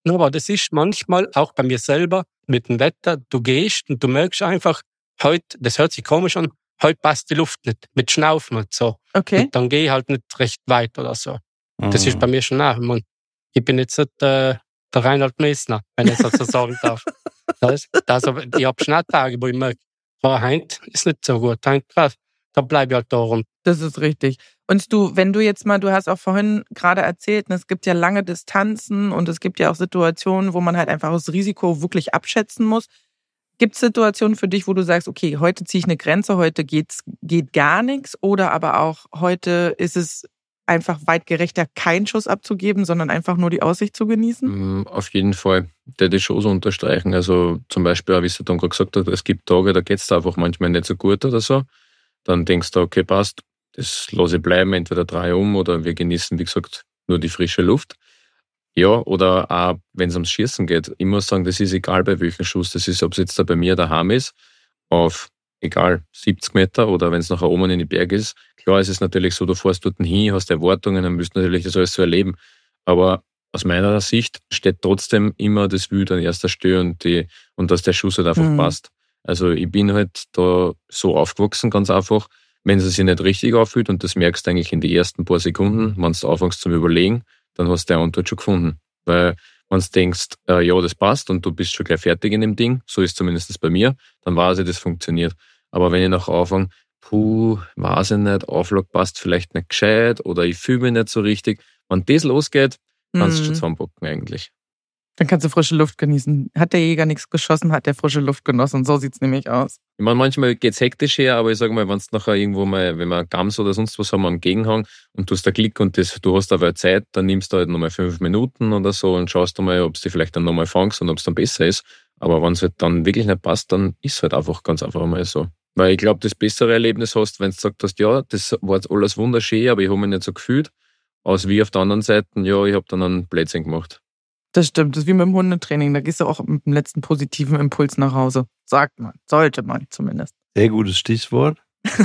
Aber das ist manchmal auch bei mir selber mit dem Wetter, du gehst und du merkst einfach, heute, das hört sich komisch an, heute passt die Luft nicht, mit Schnaufen und so. Okay. Und dann gehe ich halt nicht recht weit oder so. Mhm. Das ist bei mir schon auch. Man, ich bin jetzt nicht äh, der Reinhard Messner, wenn ich das so sagen darf. Das, also, ich habe Schnelltage, wo ich merke, oh, heute ist nicht so gut, heute, da bleibe ich halt da rum. Das ist richtig. Und du, wenn du jetzt mal, du hast auch vorhin gerade erzählt, es gibt ja lange Distanzen und es gibt ja auch Situationen, wo man halt einfach das Risiko wirklich abschätzen muss. Gibt es Situationen für dich, wo du sagst, okay, heute ziehe ich eine Grenze, heute geht's, geht gar nichts, oder aber auch heute ist es einfach weit gerechter, keinen Schuss abzugeben, sondern einfach nur die Aussicht zu genießen? Auf jeden Fall, der die schon so unterstreichen. Also zum Beispiel, wie du dann gerade gesagt hast, es gibt Tage, da geht es einfach manchmal nicht so gut oder so. Dann denkst du, okay, passt, das lasse ich bleiben, entweder drehe um oder wir genießen, wie gesagt, nur die frische Luft. Ja, oder auch, wenn es ums Schießen geht. Ich muss sagen, das ist egal bei welchem Schuss. Das ist, ob es jetzt da bei mir daheim ist, auf, egal, siebzig Meter oder wenn es nachher oben in die Berge ist. Klar ist es natürlich so, du fährst dort hin, hast Erwartungen, dann willst du natürlich das alles so erleben. Aber aus meiner Sicht steht trotzdem immer das Wild an erster Stelle und, die, und dass der Schuss halt einfach mhm. passt. Also ich bin halt da so aufgewachsen, ganz einfach. Wenn es sich nicht richtig anfühlt, und das merkst du eigentlich in den ersten paar Sekunden, wenn du anfängst zum Überlegen, dann hast du die Antwort schon gefunden. Weil wenn du denkst, äh, ja, das passt und du bist schon gleich fertig in dem Ding, so ist es zumindest bei mir, dann weiß ich, das funktioniert. Aber wenn ich nachher anfange, puh, weiß ich nicht, Auflage passt vielleicht nicht gescheit oder ich fühle mich nicht so richtig, wenn das losgeht, kannst du mhm. schon zusammenpacken eigentlich. Dann kannst du frische Luft genießen. Hat der Jäger nichts geschossen, hat der frische Luft genossen. So sieht's nämlich aus. Ich meine, manchmal geht's hektisch her, aber ich sage mal, wenn es nachher irgendwo mal, wenn wir Gams oder sonst was haben am Gegenhang und du hast da Klick und das, du hast aber Zeit, dann nimmst du halt nochmal fünf Minuten oder so und schaust du mal, ob es dir vielleicht dann nochmal fangst und ob es dann besser ist. Aber wenn es halt dann wirklich nicht passt, dann ist es halt einfach ganz einfach mal so. Weil ich glaube, das bessere Erlebnis hast, wenn du gesagt hast, ja, das war jetzt alles wunderschön, aber ich habe mich nicht so gefühlt, als wie auf der anderen Seite, ja, ich habe dann einen Blödsinn gemacht. Das stimmt, das ist wie mit dem Hundetraining. Da gehst du auch mit dem letzten positiven Impuls nach Hause. Sagt man, sollte man zumindest. Sehr gutes Stichwort.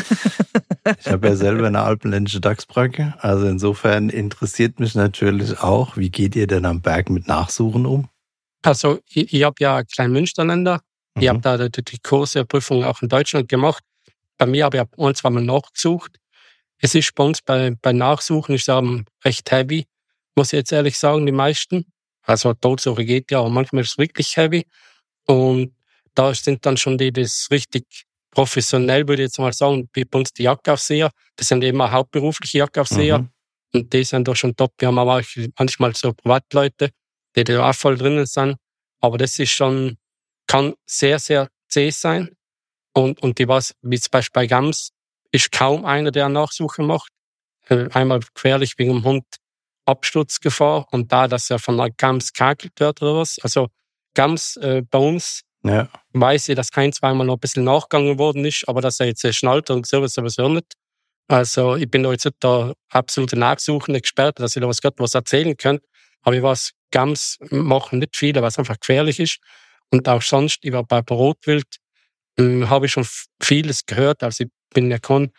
Ich habe ja selber eine alpenländische Dachsbracke. Also insofern interessiert mich natürlich auch, wie geht ihr denn am Berg mit Nachsuchen um? Also ich, ich habe ja Kleinmünsterländer. Mhm. Ich habe da die, die Kurseprüfung auch in Deutschland gemacht. Bei mir habe ich ein, zwei Mal nachgesucht. Es ist bei uns bei, bei Nachsuchen, ich sage, recht heavy. Muss ich jetzt ehrlich sagen, die meisten. Also Todsuche geht ja, aber manchmal ist es wirklich heavy. Und da sind dann schon die, das richtig professionell, würde ich jetzt mal sagen, wie bei uns die Jagdaufseher. Das sind eben auch hauptberufliche Jagdaufseher. Mhm. Und die sind doch schon top. Wir haben aber auch manchmal so Privatleute, die da auch voll drinnen sind. Aber das ist schon, kann sehr, sehr zäh sein. Und, und die was, wie zum Beispiel bei Gams, ist kaum einer, der eine Nachsuche macht. Einmal gefährlich wegen dem Hund. Absturzgefahr und da, dass er von einer Gams gehakelt wird oder was. Also Gams äh, bei uns ja. weiß ich, dass kein zweimal noch ein bisschen nachgegangen worden ist, aber dass er jetzt schnallt und sowas sowieso nicht. Also ich bin da jetzt nicht der absolute nachsuchende Experte, dass ich da was Gott was erzählen könnte. Aber ich weiß, Gams machen nicht viele, weil es einfach gefährlich ist. Und auch sonst, ich war bei Rotwild, äh, habe ich schon vieles gehört. Also ich bin ja kein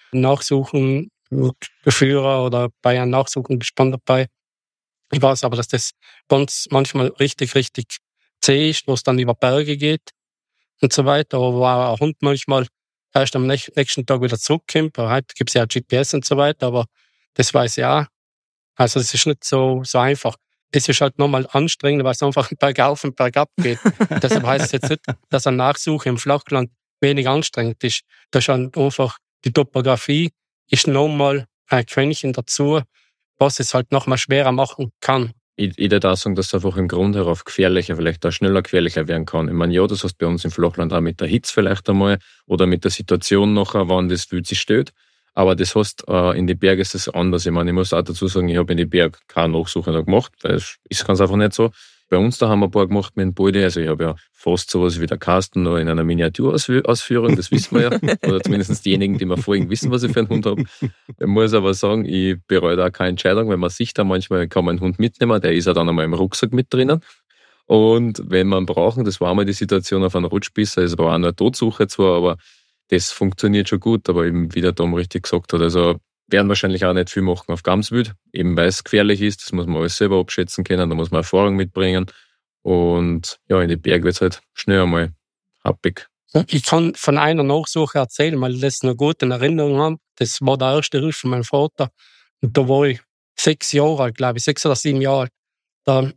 Nachsuchenführer oder bei einem Nachsuchen gespannt dabei. Ich weiß aber, dass das bei uns manchmal richtig, richtig zäh ist, wo es dann über Berge geht und so weiter. Aber wo auch ein Hund manchmal erst am nächsten Tag wieder zurückkommt. Heute gibt es ja G P S und so weiter, aber das weiß ich auch. Also das ist nicht so, so einfach. Es ist halt nochmal anstrengend, weil es einfach bergauf und bergab geht. Deshalb heißt es jetzt nicht, dass eine Nachsuche im Flachland wenig anstrengend ist. Da ist halt einfach die Topografie ist nochmal ein Quäntchen dazu, was es halt nochmal schwerer machen kann. Ich, ich würde auch sagen, dass es einfach im Grund herauf gefährlicher, vielleicht auch schneller gefährlicher werden kann. Ich meine, ja, das heißt bei uns im Flachland auch mit der Hitze vielleicht einmal oder mit der Situation nachher, wann das Wild sich stört. Aber das heißt, in die Berge ist es anders. Ich meine, ich muss auch dazu sagen, ich habe in die Berge keine Nachsuche noch gemacht, weil es ist ganz einfach nicht so. Bei uns da haben wir ein paar gemacht mit dem Baldi. Also ich habe ja fast sowas wie der Carsten noch in einer Miniaturausführung, das wissen wir ja. Oder zumindest diejenigen, die mir folgen, wissen, was ich für einen Hund habe. Ich muss aber sagen, ich bereue da keine Entscheidung, weil man sieht da manchmal, kann man einen Hund mitnehmen, der ist ja dann einmal im Rucksack mit drinnen. Und wenn man brauchen, das war einmal die Situation auf einer Rutschbisser, es war auch nur eine Todsuche zwar, aber das funktioniert schon gut, aber eben wie der Tom richtig gesagt hat, also werden wahrscheinlich auch nicht viel machen auf Gamswild, eben weil es gefährlich ist, das muss man alles selber abschätzen können, da muss man Erfahrung mitbringen Und ja, in den Berg wird es halt schnell einmal happig. Ich kann von einer Nachsuche erzählen, weil ich das noch gut in Erinnerung habe. Das war der erste Riff von meinem Vater. Und da war ich sechs Jahre alt, glaube ich, sechs oder sieben Jahre alt. Der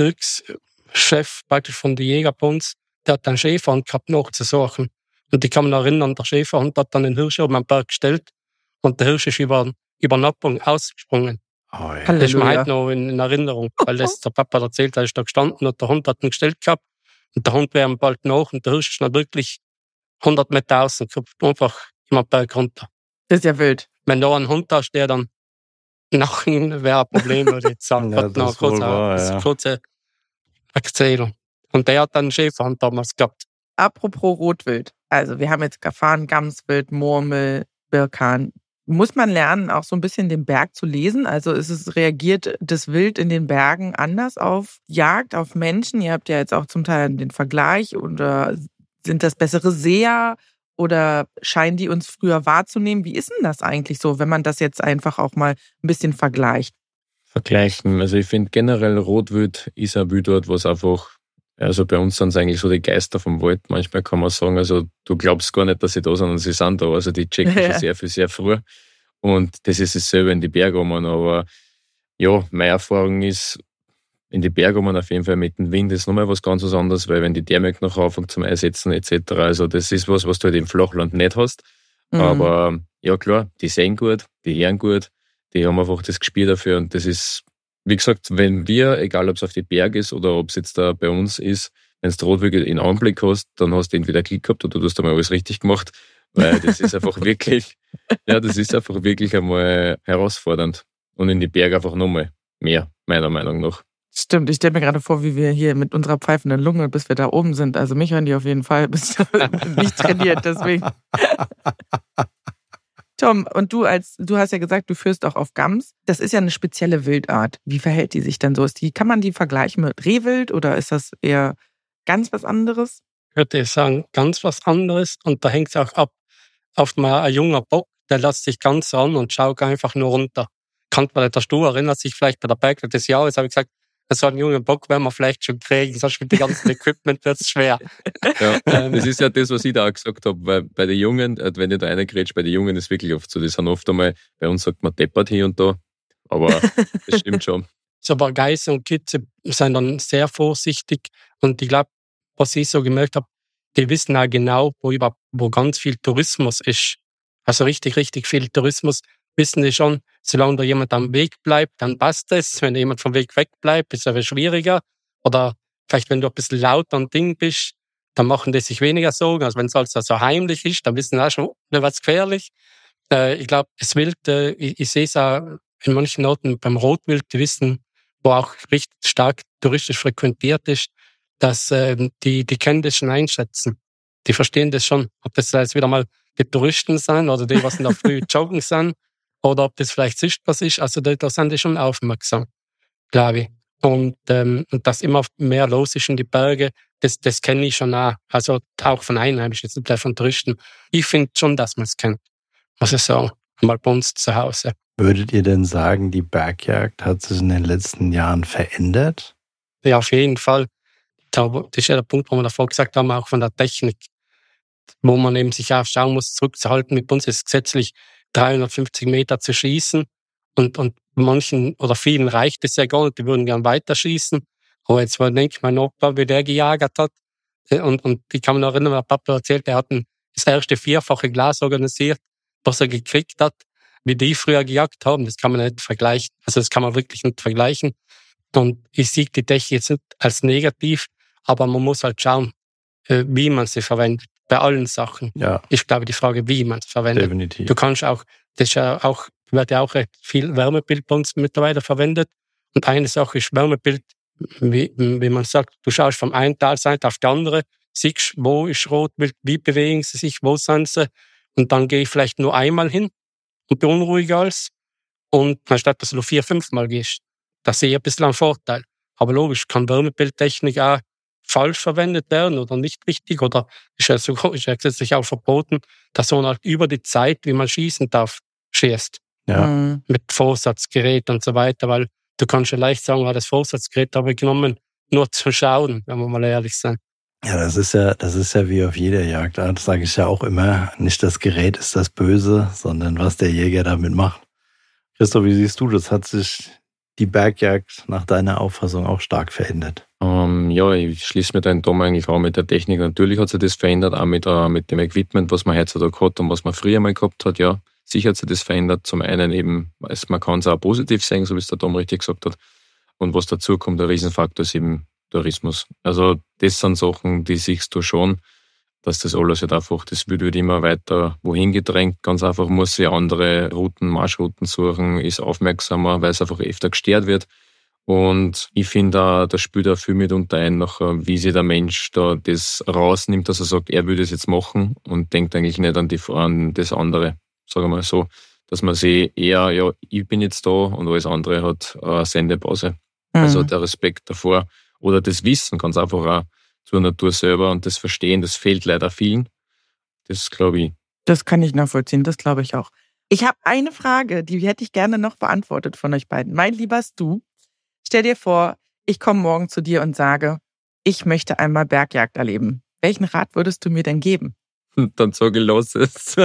Bezirkschef praktisch von der Jäger bei uns, der hat einen Schäferhund gehabt, nachzusuchen. Und ich kann mich noch erinnern, der Schäferhund hat dann den Hirsch oben am Berg gestellt und der Hirsch ist über, über den Abhang ausgesprungen. Oh, ja. Das ist mir heute noch in, in Erinnerung, weil das der Papa erzählt, er ist da gestanden und der Hund hat ihn gestellt gehabt und der Hund wäre ihm bald nach und der Hirsch ist dann wirklich hundert Meter außen gehabt, einfach immer Berg runter. Das ist ja wild. Wenn da ein Hund da steht, dann nachher wäre ein Problem, würde ich jetzt sagen. Ja, hat noch das eine kurze, wohl wahr, ja. eine kurze Erzählung. Und der hat dann einen Schäferhund damals gehabt. Apropos Rotwild. Also wir haben jetzt Gafan, Gamswild, Murmel, Birkan. Muss man lernen, auch so ein bisschen den Berg zu lesen? Also ist es, reagiert das Wild in den Bergen anders auf Jagd, auf Menschen? Ihr habt ja jetzt auch zum Teil den Vergleich. Oder sind das bessere Seher? Oder scheinen die uns früher wahrzunehmen? Wie ist denn das eigentlich so, wenn man das jetzt einfach auch mal ein bisschen vergleicht? Vergleichen. Also ich finde generell Rotwild ist ein Wildort, was einfach, also bei uns sind es eigentlich so die Geister vom Wald. Manchmal kann man sagen, also du glaubst gar nicht, dass sie da sind und sie sind da. Also die checken Ja. schon sehr viel, sehr früh. Und das ist dasselbe in die Berge oben. Aber ja, meine Erfahrung ist, in die Berge oben auf jeden Fall mit dem Wind ist nochmal was ganz was anderes, weil wenn die Thermik noch anfängt zum Einsetzen et cetera, also das ist was, was du halt im Flachland nicht hast. Mhm. Aber ja klar, die sehen gut, die hören gut, die haben einfach das Gespür dafür und das ist, wie gesagt, wenn wir, egal ob es auf die Berge ist oder ob es jetzt da bei uns ist, wenn du Rotwild in Anblick hast, dann hast du entweder Glück gehabt oder du hast einmal alles richtig gemacht, weil das ist einfach wirklich, ja, das ist einfach wirklich einmal herausfordernd und in die Berge einfach nochmal mehr, meiner Meinung nach. Stimmt, ich stelle mir gerade vor, wie wir hier mit unserer pfeifenden Lunge, bis wir da oben sind. Also mich hören die auf jeden Fall, bis nicht trainiert, deswegen. Tom, und du als, du hast ja gesagt, du führst auch auf Gams. Das ist ja eine spezielle Wildart. Wie verhält die sich denn so? Ist die, kann man die vergleichen mit Rehwild oder ist das eher ganz was anderes? Ich würde sagen, ganz was anderes. Und da hängt es auch ab. Oft mal ein junger Bock, der lässt sich ganz an und schaut einfach nur runter. Kann man nicht, der Stu erinnert sich vielleicht bei der Bergler des Jahres, habe ich gesagt, so einen jungen Bock werden wir vielleicht schon kriegen, sonst mit dem ganzen Equipment wird es schwer. Ja, das ist ja das, was ich da auch gesagt habe, weil bei den Jungen, wenn ich da reingrätsche, bei den Jungen ist es wirklich oft so, die sind oft einmal, bei uns sagt man deppert hier und da, aber das stimmt schon. So, aber Geißel und Kitze sind dann sehr vorsichtig und ich glaube, was ich so gemerkt habe, die wissen auch genau, wo, über, wo ganz viel Tourismus ist. Also richtig, richtig viel Tourismus. Wissen die schon, solange da jemand am Weg bleibt, dann passt es. Wenn jemand vom Weg weg bleibt, ist es aber schwieriger. Oder vielleicht, wenn du ein bisschen lauter und Ding bist, dann machen die sich weniger Sorgen. Also wenn es also so heimlich ist, dann wissen die auch schon, oh, da wird's gefährlich. Äh, ich glaube, es Wild, äh, ich, ich sehe es auch in manchen Orten beim Rotwild, die wissen, wo auch richtig stark touristisch frequentiert ist, dass äh, die, die können das schon einschätzen. Die verstehen das schon. Ob das jetzt wieder mal die Touristen sind oder die, was in der Früh joggen sind, oder ob das vielleicht sichtbar ist. Also da, da sind die schon aufmerksam, glaube ich. Und, ähm, und dass immer mehr los ist in die Berge, das, das kenne ich schon auch. Also auch von Einheimischen, jetzt nicht von Touristen. Ich finde schon, dass man es kennt, muss ich sagen. Mal bei uns zu Hause. Würdet ihr denn sagen, die Bergjagd hat sich in den letzten Jahren verändert? Ja, auf jeden Fall. Das ist ja der Punkt, wo wir davor gesagt haben, auch von der Technik, wo man eben sich auch schauen muss, zurückzuhalten. Mit uns ist es gesetzlich dreihundertfünfzig Meter zu schießen und, und manchen oder vielen reicht es ja gar nicht, die würden gern weiter schießen. Aber jetzt mal denke ich, mein Opa, wie der gejagt hat und, und ich kann mich noch erinnern, mein Papa erzählt, er hat ein, das erste vierfache Glas organisiert, was er gekriegt hat, wie die früher gejagt haben, das kann man nicht vergleichen. Also das kann man wirklich nicht vergleichen. Und ich sehe die Technik jetzt nicht als negativ, aber man muss halt schauen, wie man sie verwendet. Bei allen Sachen. Ja. Ich glaube, die Frage, wie man es verwendet. Definitiv. Du kannst auch, das ist ja auch, wird ja auch recht viel Wärmebild bei uns mittlerweile verwendet. Und eine Sache ist Wärmebild, wie, wie man sagt, du schaust vom einen Talseite auf die andere, siehst, wo ist Rotwild, wie bewegen sie sich, wo sind sie. Und dann gehe ich vielleicht nur einmal hin und beunruhige alles. Und anstatt dass du nur vier, fünf Mal gehst, das sehe ich ein bisschen einen Vorteil. Aber logisch, kann Wärmebildtechnik auch falsch verwendet werden oder nicht richtig oder ist ja sogar ist ja gesetzlich auch verboten, dass man halt über die Zeit, wie man schießen darf, schießt. Ja. Mhm. Mit Vorsatzgerät und so weiter, weil du kannst ja leicht sagen, ah, das Vorsatzgerät habe ich genommen, nur zu schauen, wenn wir mal ehrlich sein. Ja, das ist ja, das ist ja wie auf jeder Jagd. Das sage ich ja auch immer. Nicht das Gerät ist das Böse, sondern was der Jäger damit macht. Christoph, wie siehst du das? Hat sich die Bergjagd nach deiner Auffassung auch stark verändert? Um, ja, ich schließe mir deinen Dom eigentlich auch mit der Technik. Natürlich hat sich das verändert, auch mit, uh, mit dem Equipment, was man heutzutage hat und was man früher mal gehabt hat. Ja, sicher hat sich das verändert. Zum einen eben, also man kann es auch positiv sehen, so wie es der Dom richtig gesagt hat. Und was dazu kommt, der Riesenfaktor ist eben Tourismus. Also das sind Sachen, die siehst du schon, dass das alles halt einfach, das wird immer weiter wohin gedrängt. Ganz einfach muss sie andere Routen, Marschrouten suchen, ist aufmerksamer, weil es einfach öfter gestört wird. Und ich finde auch, das spielt auch viel mit unter ein, nachher, wie sich der Mensch da das rausnimmt, dass er sagt, er würde es jetzt machen und denkt eigentlich nicht an, die, an das andere. Sagen wir mal so, dass man sich eher, ja, ich bin jetzt da und alles andere hat eine Sendepause. Mhm. Also der Respekt davor oder das Wissen ganz einfach auch zur Natur selber und das Verstehen, das fehlt leider vielen. Das glaube ich. Das kann ich nachvollziehen, das glaube ich auch. Ich habe eine Frage, die hätte ich gerne noch beantwortet von euch beiden. Mein lieber Stu, stell dir vor, ich komme morgen zu dir und sage, ich möchte einmal Bergjagd erleben. Welchen Rat würdest du mir denn geben? Dann sage ich, lass es.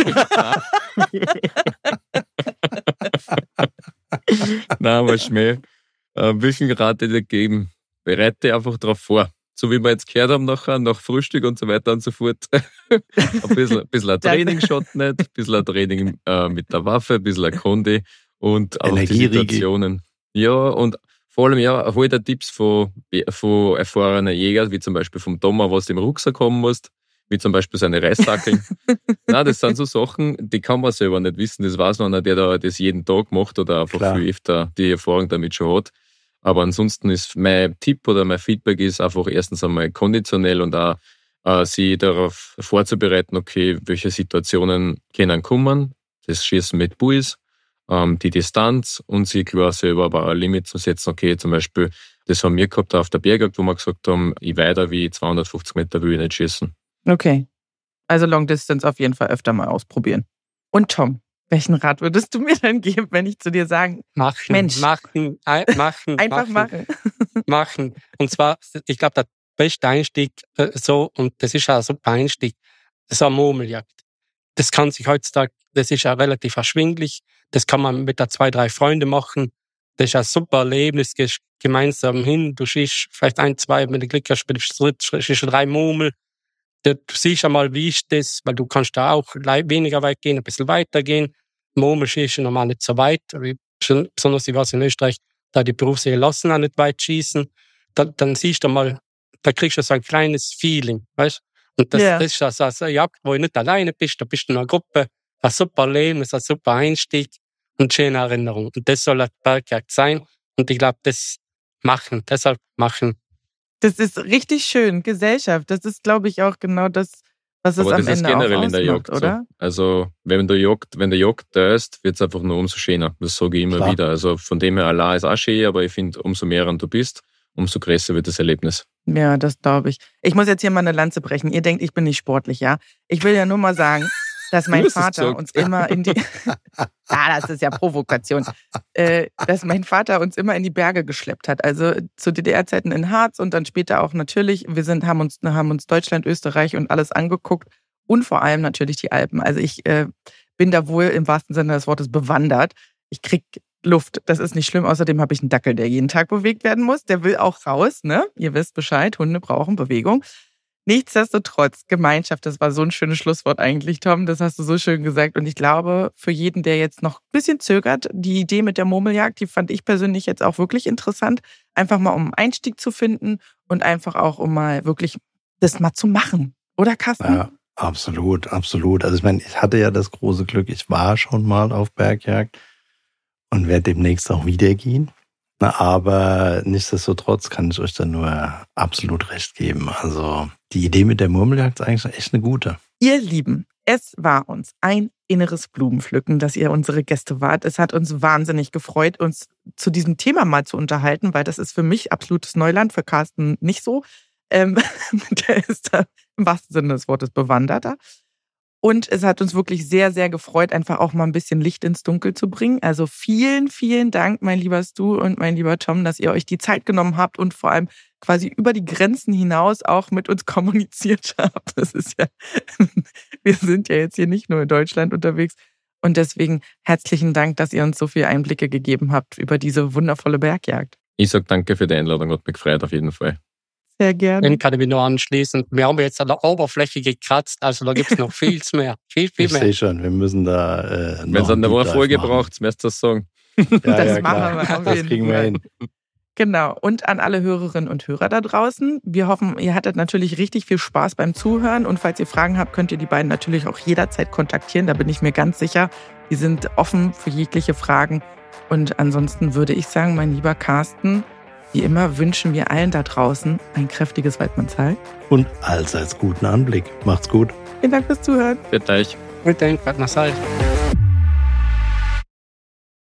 Nein, aber Schmäh. Äh, welchen Rat hätte ich geben? Bereite dich einfach darauf vor. So wie wir jetzt gehört haben, nachher, nach Frühstück und so weiter und so fort. ein bisschen, ein bisschen ein Training schadet nicht, ein bisschen ein Training äh, mit der Waffe, ein bisschen ein Kondi und auch die Situationen. Ja, und vor allem, ja, hol dir Tipps von, von erfahrenen Jägern, wie zum Beispiel vom Thomas, was du im Rucksack haben musst, wie zum Beispiel seine Reissackeln. Nein, das sind so Sachen, die kann man selber nicht wissen. Das weiß nur einer, der da das jeden Tag macht oder einfach Klar. viel öfter die Erfahrung damit schon hat. Aber ansonsten ist mein Tipp oder mein Feedback ist einfach erstens einmal konditionell und auch äh, sie darauf vorzubereiten, okay, welche Situationen können kommen. Das Schießen mit Buis, ähm, die Distanz und sie klar selber aber ein Limit zu setzen. Okay, zum Beispiel, das haben wir gehabt auf der Bergjagd, wo wir gesagt haben, ich weiter wie zweihundertfünfzig Meter will ich nicht schießen. Okay, also Long Distance auf jeden Fall öfter mal ausprobieren. Und Tom? Welchen Rat würdest du mir dann geben, wenn ich zu dir sagen, machen, Mensch, machen, machen, einfach machen. machen. machen. Und zwar, ich glaube, der beste Einstieg äh, so, und das ist auch ein super Einstieg, so eine Murmeljagd. Das kann sich heutzutage, das ist auch relativ erschwinglich, das kann man mit da zwei, drei Freunden machen, das ist ein super Erlebnis, gehst gemeinsam hin, du schießt vielleicht ein, zwei, wenn du Glück hast, spielst du schießt drei Murmel. Du siehst einmal, wie ist das, weil du kannst da auch weniger weit gehen, ein bisschen weiter gehen. Murmel schießen normal nicht so weit, besonders ich weiß in Österreich, da die Berufsjäger lassen auch nicht weit schießen. Dann, dann siehst du mal, da kriegst du so ein kleines Feeling, weißt? Und das, yeah. das ist also eine Jagd, wo du nicht alleine bist, da bist du in einer Gruppe, ein super Erlebnis, ein super Einstieg und schöne Erinnerung. Und das soll eine Bergjagd sein. Und ich glaube, das machen, deshalb machen. Das ist richtig schön, Gesellschaft. Das ist, glaube ich, auch genau das, was es Aber am das Ende ist generell auch in der ausmacht, Jagd oder? So. Also wenn du Jagd, wenn der Jagd da ist, wird es einfach nur umso schöner. Das sage ich immer Klar. wieder. Also von dem her, Allah ist auch schön, aber ich finde, umso mehr du bist, umso größer wird das Erlebnis. Ja, das glaube ich. Ich muss jetzt hier mal eine Lanze brechen. Ihr denkt, ich bin nicht sportlich, ja? Ich will ja nur mal sagen, dass mein Vater uns immer in die... ja, das ist ja Provokation. Äh, dass mein Vater uns immer in die Berge geschleppt hat. Also zu D D R-Zeiten in Harz und dann später auch natürlich, wir sind, haben uns, haben uns Deutschland, Österreich und alles angeguckt und vor allem natürlich die Alpen. Also ich äh, bin da wohl im wahrsten Sinne des Wortes bewandert. Ich krieg Luft, das ist nicht schlimm. Außerdem habe ich einen Dackel, der jeden Tag bewegt werden muss. Der will auch raus, ne? Ihr wisst Bescheid, Hunde brauchen Bewegung. Nichtsdestotrotz, Gemeinschaft, das war so ein schönes Schlusswort eigentlich, Tom, das hast du so schön gesagt. Und ich glaube, für jeden, der jetzt noch ein bisschen zögert, die Idee mit der Murmeljagd, die fand ich persönlich jetzt auch wirklich interessant. Einfach mal, um einen Einstieg zu finden und einfach auch, um mal wirklich das mal zu machen. Oder, Carsten? Ja, absolut, absolut. Also ich meine, ich hatte ja das große Glück, ich war schon mal auf Bergjagd und werde demnächst auch wieder gehen. Aber nichtsdestotrotz kann ich euch da nur absolut recht geben. Also die Idee mit der Murmeljagd ist eigentlich echt eine gute. Ihr Lieben, es war uns ein inneres Blumenpflücken, dass ihr unsere Gäste wart. Es hat uns wahnsinnig gefreut, uns zu diesem Thema mal zu unterhalten, weil das ist für mich absolutes Neuland, für Carsten nicht so. Ähm, der ist da im wahrsten Sinne des Wortes bewanderter. Und es hat uns wirklich sehr, sehr gefreut, einfach auch mal ein bisschen Licht ins Dunkel zu bringen. Also vielen, vielen Dank, mein lieber Stu und mein lieber Tom, dass ihr euch die Zeit genommen habt und vor allem quasi über die Grenzen hinaus auch mit uns kommuniziert habt. Das ist ja, wir sind ja jetzt hier nicht nur in Deutschland unterwegs. Und deswegen herzlichen Dank, dass ihr uns so viele Einblicke gegeben habt über diese wundervolle Bergjagd. Ich sage danke für die Einladung, hat mich gefreut auf jeden Fall. Sehr gerne. Den kann ich mich nur anschließen. Wir haben jetzt an der Oberfläche gekratzt, also da gibt es noch viel mehr. Viel, viel ich mehr. Ich sehe schon, wir müssen da äh, Wenn es an der Folge braucht, müsst ihr das sagen. Ja, das ja, machen klar. wir auf Das jeden kriegen wir Fall. hin. Genau. Und an alle Hörerinnen und Hörer da draußen. Wir hoffen, ihr hattet natürlich richtig viel Spaß beim Zuhören. Und falls ihr Fragen habt, könnt ihr die beiden natürlich auch jederzeit kontaktieren. Da bin ich mir ganz sicher. Die sind offen für jegliche Fragen. Und ansonsten würde ich sagen, mein lieber Carsten, wie immer wünschen wir allen da draußen ein kräftiges Weidmannsheil. Und allseits guten Anblick. Macht's gut. Vielen Dank fürs Zuhören. Für euch. Mit dem Weidmannsheil.